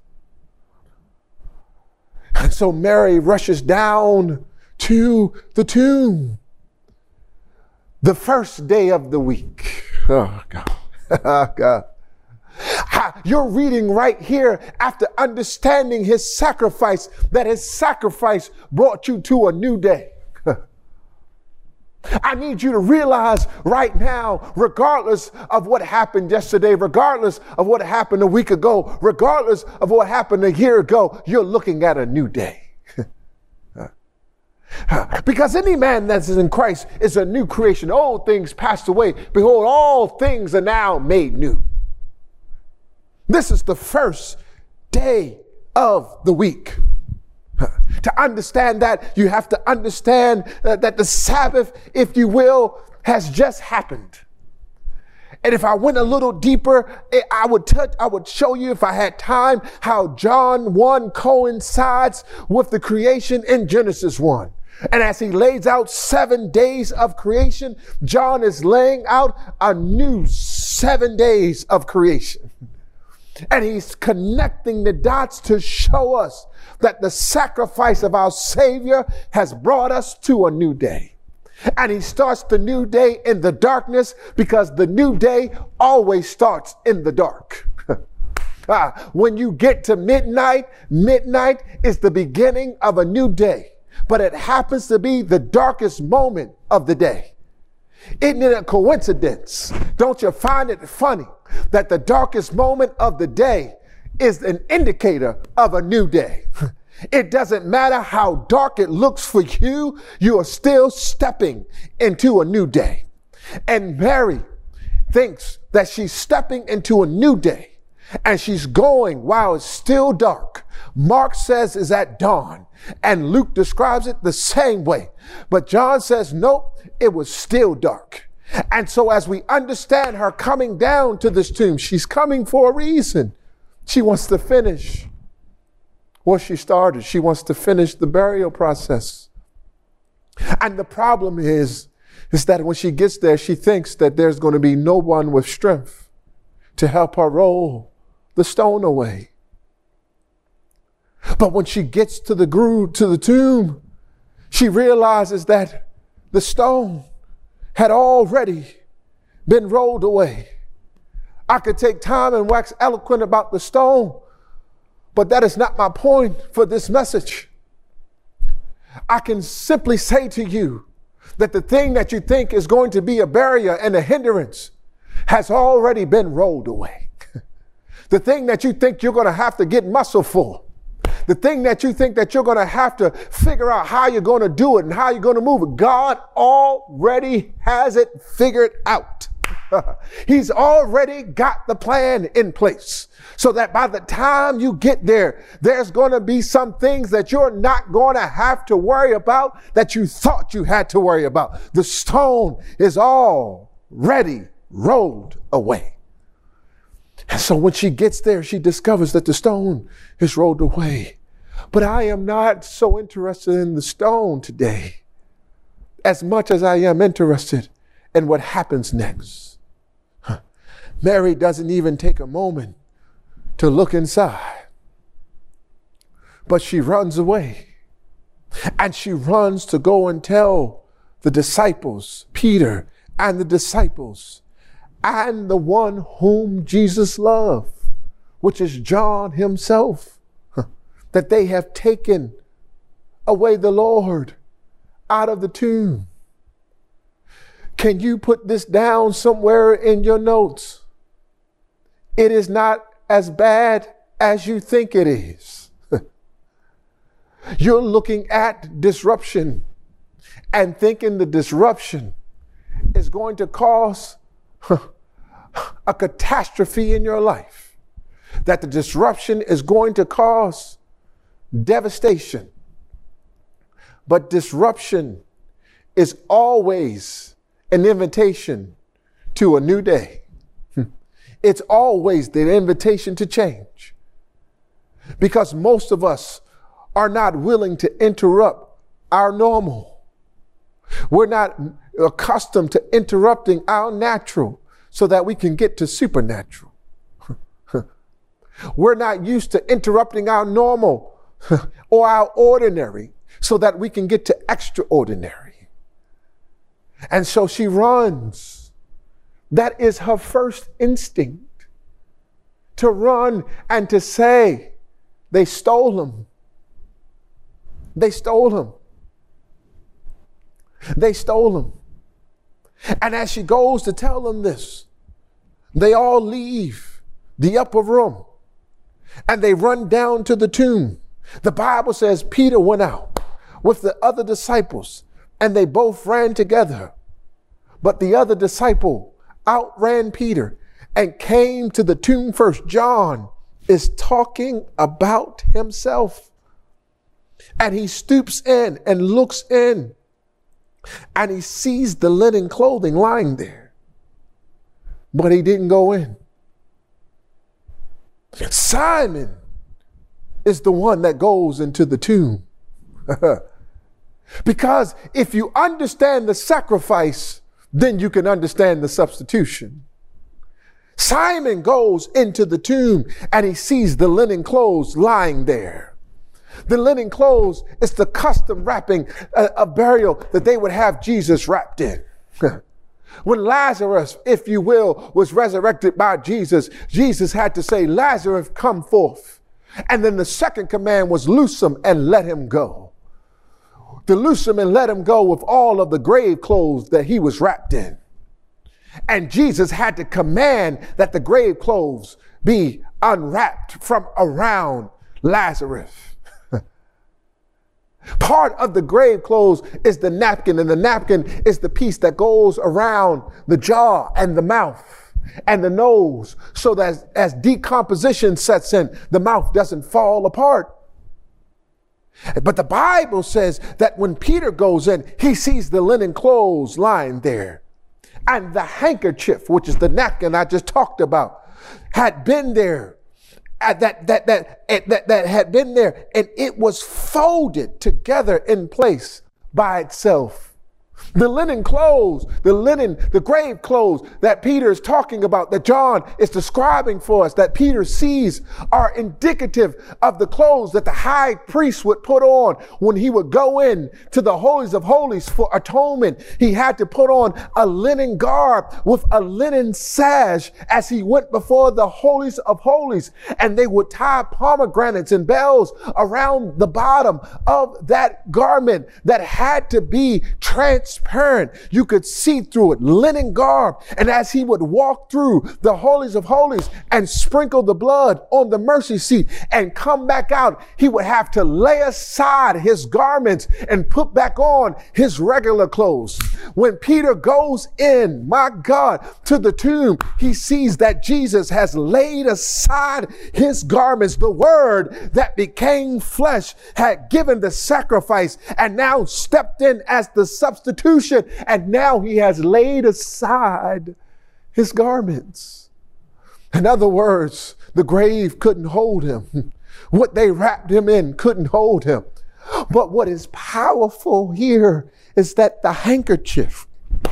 B: And so Mary rushes down to the tomb the first day of the week. Oh, God. God. You're reading right here after understanding his sacrifice, that his sacrifice brought you to a new day. I need you to realize right now, regardless of what happened yesterday, regardless of what happened a week ago, regardless of what happened a year ago, you're looking at a new day. Because any man that is in Christ is a new creation. Old things passed away. Behold, all things are now made new. This is the first day of the week. To understand that, you have to understand that the Sabbath, if you will, has just happened. And if I went a little deeper, I would show you, if I had time, how John 1 coincides with the creation in Genesis 1. And as he lays out 7 days of creation, John is laying out a new 7 days of creation. And he's connecting the dots to show us that the sacrifice of our Savior has brought us to a new day. And he starts the new day in the darkness because the new day always starts in the dark. When you get to midnight is the beginning of a new day. But it happens to be the darkest moment of the day. Isn't it a coincidence? Don't you find it funny that the darkest moment of the day is an indicator of a new day? It doesn't matter how dark it looks for you, you are still stepping into a new day. And Mary thinks that she's stepping into a new day, and she's going while it's still dark. Mark says is at dawn, and Luke describes it the same way. But John says, nope, it was still dark. And so as we understand her coming down to this tomb, she's coming for a reason. She wants to finish what she started. She wants to finish the burial process. And the problem is that when she gets there, she thinks that there's going to be no one with strength to help her roll the stone away. But when she gets to the tomb, she realizes that the stone had already been rolled away. I could take time and wax eloquent about the stone, but that is not my point for this message. I can simply say to you that the thing that you think is going to be a barrier and a hindrance has already been rolled away. The thing that you think you're going to have to get muscle for, the thing that you think that you're going to have to figure out how you're going to do it and how you're going to move it, God already has it figured out. He's already got the plan in place so that by the time you get there, there's going to be some things that you're not going to have to worry about that you thought you had to worry about. The stone is already rolled away. And so when she gets there, she discovers that the stone is rolled away. But I am not so interested in the stone today as much as I am interested in what happens next. Mary doesn't even take a moment to look inside, but she runs away. And she runs to go and tell the disciples, Peter and the disciples, and the one whom Jesus loved, which is John himself, that they have taken away the Lord out of the tomb. Can you put this down somewhere in your notes? It is not as bad as you think it is. You're looking at disruption and thinking the disruption is going to cause a catastrophe in your life, that the disruption is going to cause devastation. But disruption is always an invitation to a new day. It's always the invitation to change, because most of us are not willing to interrupt our normal. We're not accustomed to interrupting our natural so that we can get to supernatural. We're not used to interrupting our normal or our ordinary so that we can get to extraordinary. And so she runs. That is her first instinct, to run and to say, they stole him. They stole him. They stole him. And as she goes to tell them this, they all leave the upper room and they run down to the tomb. The Bible says Peter went out with the other disciples and they both ran together. But the other disciple outran Peter and came to the tomb first. John is talking about himself. And he stoops in and looks in. And he sees the linen clothing lying there. But he didn't go in. Simon is the one that goes into the tomb. Because if you understand the sacrifice, then you can understand the substitution. Simon goes into the tomb and he sees the linen clothes lying there. The linen clothes is the custom wrapping, a burial that they would have Jesus wrapped in. When Lazarus, if you will, was resurrected by Jesus, Jesus had to say, Lazarus, come forth. And then the second command was loose him and let him go. To loose him and let him go with all of the grave clothes that he was wrapped in. And Jesus had to command that the grave clothes be unwrapped from around Lazarus. Part of the grave clothes is the napkin, and the napkin is the piece that goes around the jaw and the mouth and the nose, so that as decomposition sets in, the mouth doesn't fall apart. But the Bible says that when Peter goes in, he sees the linen clothes lying there. And the handkerchief, which is the napkin I just talked about, had been there. That had been there, and it was folded together in place by itself. The linen clothes, the grave clothes that Peter is talking about, that John is describing for us, that Peter sees, are indicative of the clothes that the high priest would put on when he would go in to the holies of holies for atonement. He had to put on a linen garb with a linen sash as he went before the holies of holies, and they would tie pomegranates and bells around the bottom of that garment that had to be transparent. You could see through it, linen garb. And as he would walk through the holies of holies and sprinkle the blood on the mercy seat and come back out, he would have to lay aside his garments and put back on his regular clothes. When Peter goes in, my God, to the tomb, he sees that Jesus has laid aside his garments. The word that became flesh had given the sacrifice and now stepped in as the substitution. And now he has laid aside his garments. In other words, the grave couldn't hold him. What they wrapped him in couldn't hold him. But what is powerful here is that the handkerchief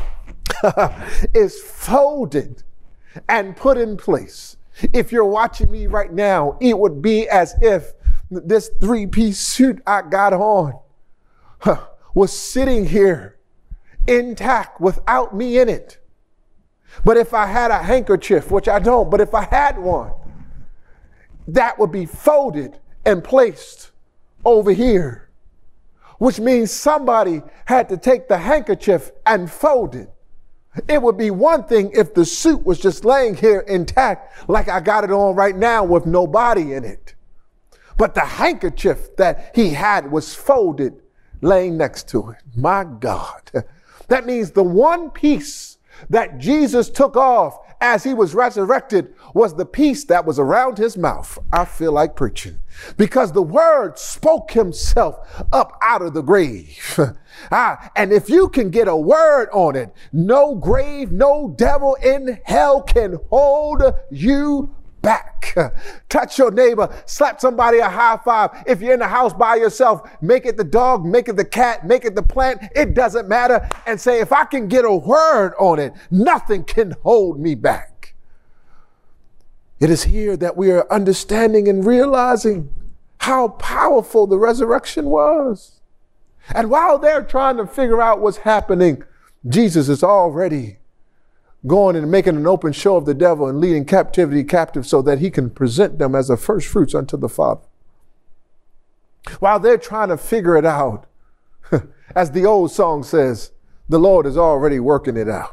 B: is folded and put in place. If you're watching me right now, it would be as if this three-piece suit I got on was sitting here intact without me in it. But if I had a handkerchief, which I don't, but if I had one, that would be folded and placed over here, which means somebody had to take the handkerchief and fold it. It would be one thing if the suit was just laying here intact, like I got it on right now with no body in it. But the handkerchief that he had was folded, laying next to it. My God. That means the one piece that Jesus took off as he was resurrected was the piece that was around his mouth. I feel like preaching, because the word spoke himself up out of the grave. And if you can get a word on it, no grave, no devil in hell can hold you back. Touch your neighbor, slap somebody a high five. If you're in the house by yourself, make it the dog, make it the cat, make it the plant. It doesn't matter. And say, if I can get a word on it, nothing can hold me back. It is here that we are understanding and realizing how powerful the resurrection was. And while they're trying to figure out what's happening, Jesus is already going and making an open show of the devil and leading captivity captive so that he can present them as the first fruits unto the Father. While they're trying to figure it out, as the old song says, the Lord is already working it out.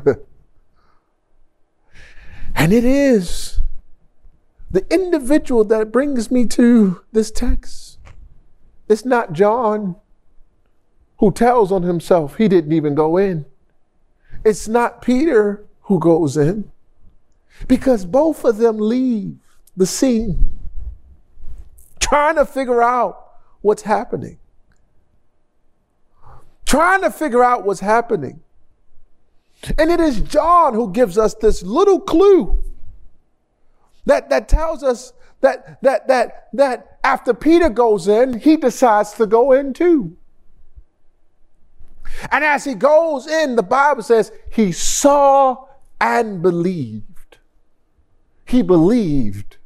B: And it is the individual that brings me to this text. It's not John, who tells on himself he didn't even go in. It's not Peter who goes in, because both of them leave the scene trying to figure out what's happening. Trying to figure out what's happening. And it is John who gives us this little clue that tells us that after Peter goes in, he decides to go in too. And as he goes in, the Bible says he saw and believed. He believed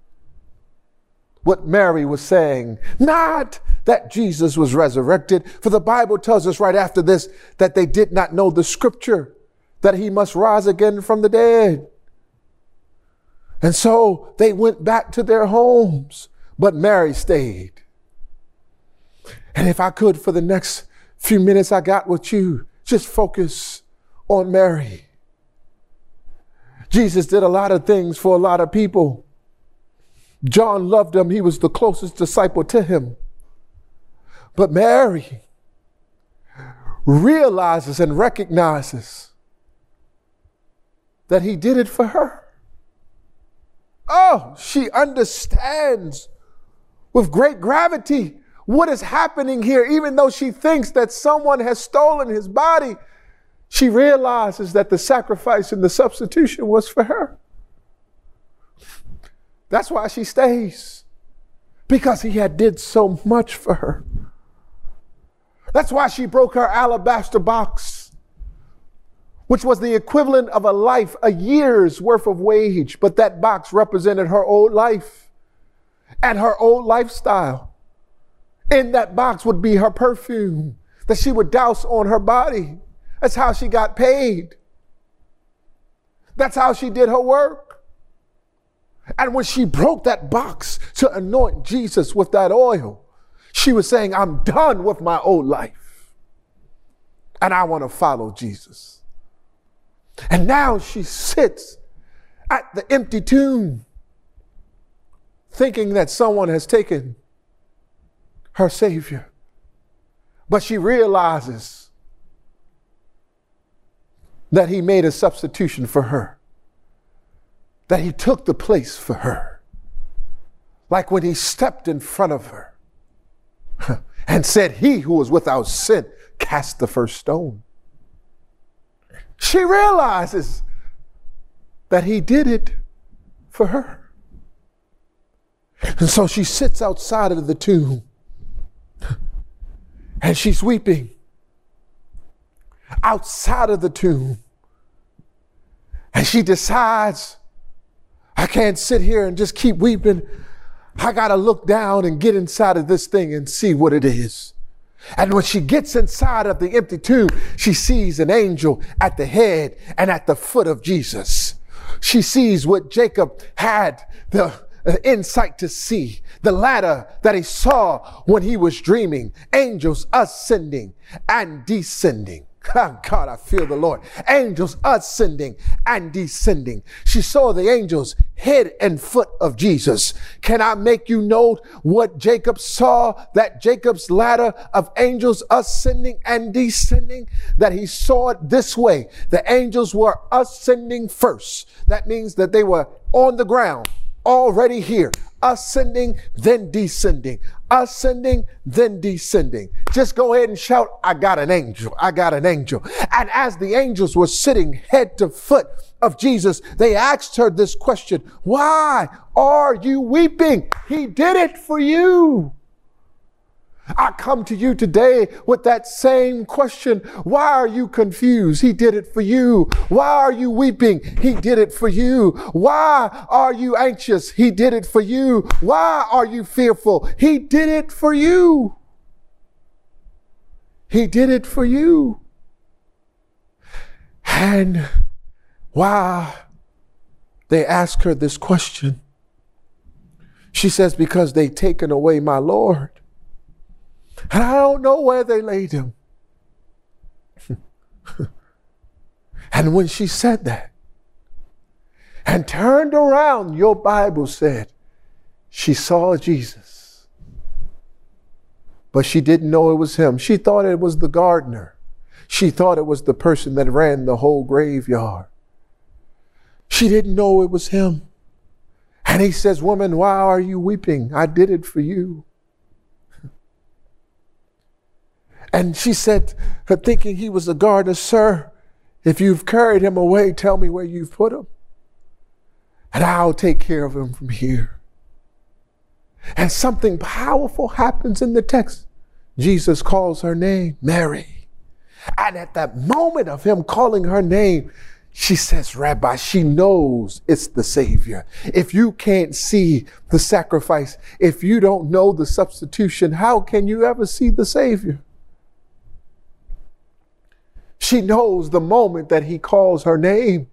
B: what Mary was saying, not that Jesus was resurrected. For the Bible tells us right after this that they did not know the scripture, that he must rise again from the dead. And so they went back to their homes, but Mary stayed. And if I could, for the next few minutes I got with you, just focus on Mary. Jesus did a lot of things for a lot of people. John loved him. He was the closest disciple to him. But Mary realizes and recognizes that he did it for her. Oh, she understands with great gravity what is happening here. Even though she thinks that someone has stolen his body, she realizes that the sacrifice and the substitution was for her. That's why she stays, because he had did so much for her. That's why she broke her alabaster box, which was the equivalent of a year's worth of wage. But that box represented her old life and her old lifestyle. In that box would be her perfume that she would douse on her body. That's how she got paid. That's how she did her work. And when she broke that box to anoint Jesus with that oil, she was saying, I'm done with my old life and I want to follow Jesus. And now she sits at the empty tomb thinking that someone has taken her Savior. But she realizes that he made a substitution for her, that he took the place for her. Like when he stepped in front of her and said, he who was without sin cast the first stone. She realizes that he did it for her. And so she sits outside of the tomb and she's weeping outside of the tomb. And she decides, I can't sit here and just keep weeping. I got to look down and get inside of this thing and see what it is. And when she gets inside of the empty tomb, she sees an angel at the head and at the foot of Jesus. She sees what Jacob had the insight to see, the ladder that he saw when he was dreaming, angels ascending and descending. God, I feel the Lord. Angels ascending and descending. She saw the angels head and foot of Jesus. Can I make you know what Jacob saw? That Jacob's ladder of angels ascending and descending, that he saw it this way. The angels were ascending first. That means that they were on the ground, already here, ascending, then descending, ascending, then descending. Just go ahead and shout, I got an angel. I got an angel. And as the angels were sitting head to foot of Jesus, they asked her this question, why are you weeping? He did it for you. I come to you today with that same question. Why are you confused? He did it for you. Why are you weeping? He did it for you. Why are you anxious? He did it for you. Why are you fearful? He did it for you. He did it for you. And why they ask her this question, she says, because they've taken away my Lord. And I don't know where they laid him. And when she said that and turned around, your Bible said she saw Jesus. But she didn't know it was him. She thought it was the gardener. She thought it was the person that ran the whole graveyard. She didn't know it was him. And he says, woman, why are you weeping? I did it for you. And she said, her thinking he was a gardener, sir, if you've carried him away, tell me where you've put him, and I'll take care of him from here. And something powerful happens in the text. Jesus calls her name, Mary. And at that moment of him calling her name, she says, Rabbi, she knows it's the Savior. If you can't see the sacrifice, if you don't know the substitution, how can you ever see the Savior? She knows the moment that he calls her name.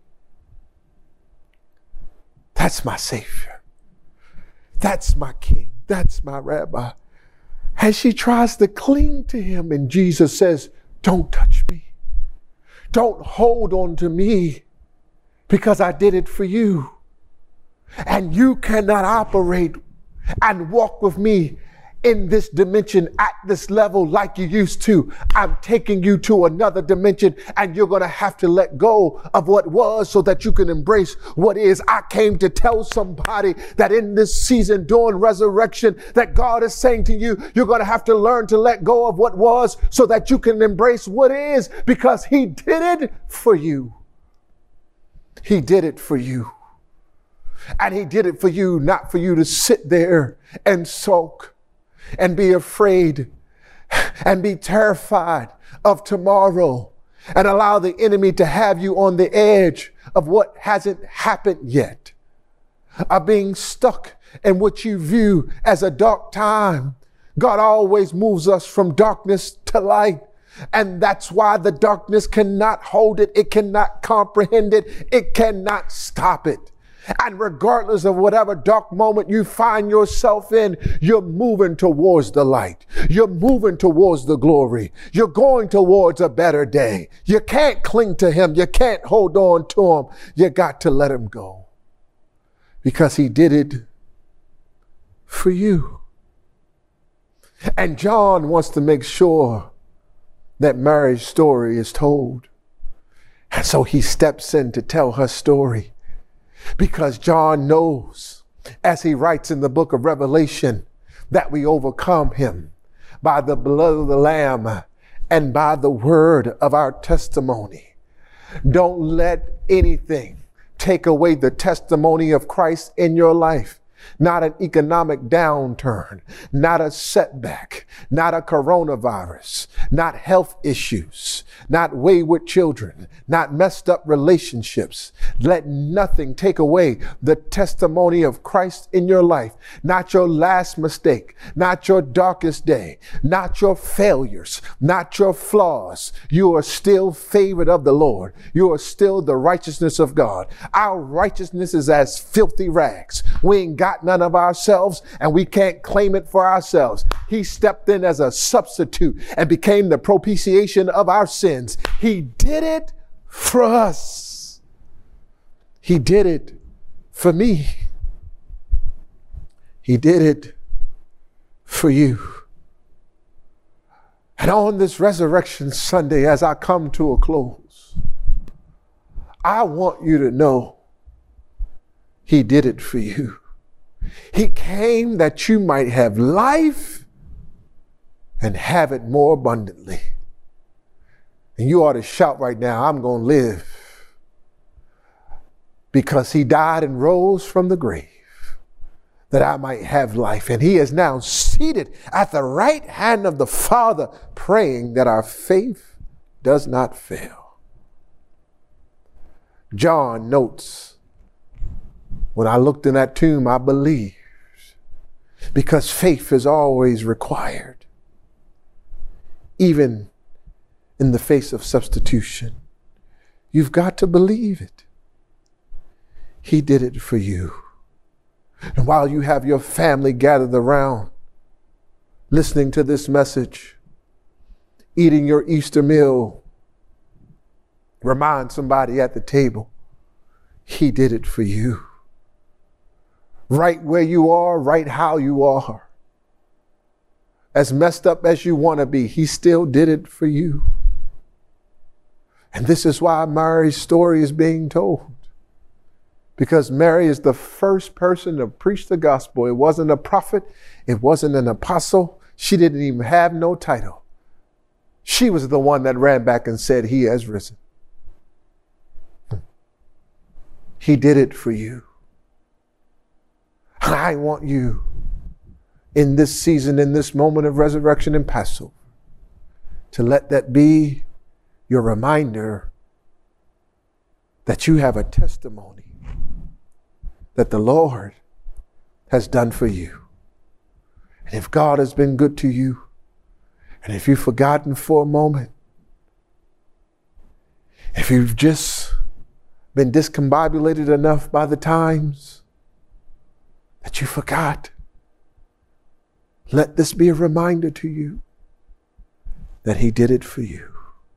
B: That's my Savior. That's my King. That's my Rabbi. And she tries to cling to him, and Jesus says, don't touch me. Don't hold on to me, because I did it for you. And you cannot operate and walk with me in this dimension at this level like you used to. I'm taking you to another dimension, and you're going to have to let go of what was so that you can embrace what is. I came to tell somebody that in this season during resurrection, that God is saying to you, you're going to have to learn to let go of what was so that you can embrace what is, because he did it for you. He did it for you. And he did it for you, not for you to sit there and sulk and be afraid and be terrified of tomorrow and allow the enemy to have you on the edge of what hasn't happened yet, of being stuck in what you view as a dark time. God always moves us from darkness to light. And that's why the darkness cannot hold it. It cannot comprehend it. It cannot stop it. And regardless of whatever dark moment you find yourself in, you're moving towards the light. You're moving towards the glory. You're going towards a better day. You can't cling to him. You can't hold on to him. You got to let him go, because he did it for you. And John wants to make sure that Mary's story is told. And so he steps in to tell her story. Because John knows, as he writes in the book of Revelation, that we overcome him by the blood of the Lamb and by the word of our testimony. Don't let anything take away the testimony of Christ in your life. Not an economic downturn, not a setback, not a coronavirus, not health issues, not wayward children, not messed up relationships. Let nothing take away the testimony of Christ in your life. Not your last mistake, not your darkest day, not your failures, not your flaws. You are still favored of the Lord. You are still the righteousness of God. Our righteousness is as filthy rags. We ain't got none of ourselves, and we can't claim it for ourselves. He stepped in as a substitute and became the propitiation of our sins. He did it for us. He did it for me. He did it for you. And on this Resurrection Sunday, as I come to a close, I want you to know he did it for you. He came that you might have life and have it more abundantly. And you ought to shout right now, I'm going to live, because he died and rose from the grave that I might have life. And he is now seated at the right hand of the Father, praying that our faith does not fail. John notes, when I looked in that tomb, I believed, because faith is always required, even in the face of substitution. You've got to believe it. He did it for you. And while you have your family gathered around, listening to this message, eating your Easter meal, remind somebody at the table, he did it for you. Right where you are, right how you are. As messed up as you want to be, he still did it for you. And this is why Mary's story is being told. Because Mary is the first person to preach the gospel. It wasn't a prophet. It wasn't an apostle. She didn't even have no title. She was the one that ran back and said, he has risen. He did it for you. I want you in this season, in this moment of resurrection and Passover, to let that be your reminder that you have a testimony that the Lord has done for you. And if God has been good to you, and if you've forgotten for a moment, if you've just been discombobulated enough by the times that you forgot, let this be a reminder to you that he did it for you.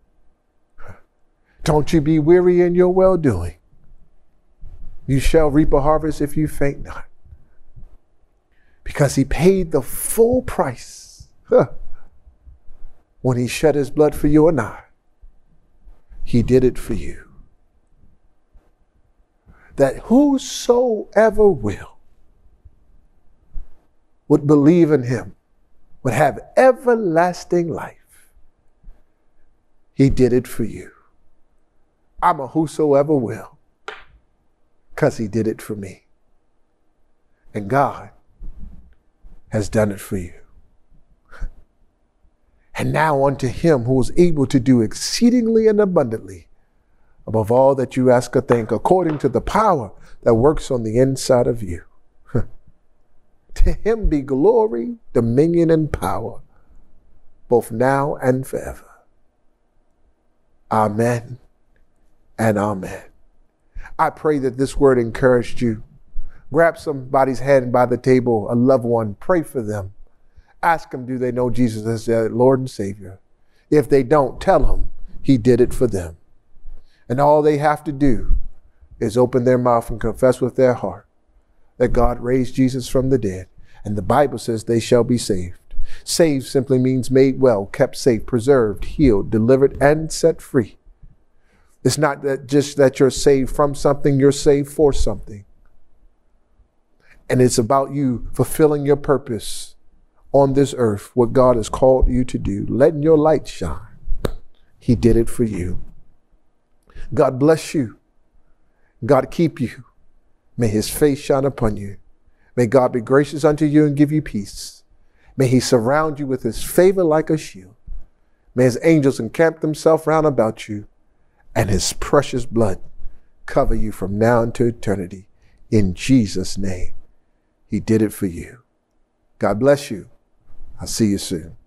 B: Don't you be weary in your well-doing. You shall reap a harvest if you faint not. Because he paid the full price when he shed his blood for you and I. He did it for you. That whosoever would believe in him would have everlasting life. He did it for you. I'm a whosoever will, because he did it for me. And God has done it for you. And now unto him who is able to do exceedingly and abundantly above all that you ask or think, according to the power that works on the inside of you. To him be glory, dominion, and power, both now and forever. Amen and amen. I pray that this word encouraged you. Grab somebody's hand by the table, a loved one, pray for them. Ask them, do they know Jesus as their Lord and Savior? If they don't, tell them he did it for them. And all they have to do is open their mouth and confess with their heart that God raised Jesus from the dead. And the Bible says they shall be saved. Saved simply means made well, kept safe, preserved, healed, delivered, and set free. It's not that just that you're saved from something, you're saved for something. And it's about you fulfilling your purpose on this earth, what God has called you to do, letting your light shine. He did it for you. God bless you. God keep you. May his face shine upon you. May God be gracious unto you and give you peace. May he surround you with his favor like a shield. May his angels encamp themselves round about you, and his precious blood cover you from now into eternity. In Jesus' name, he did it for you. God bless you. I'll see you soon.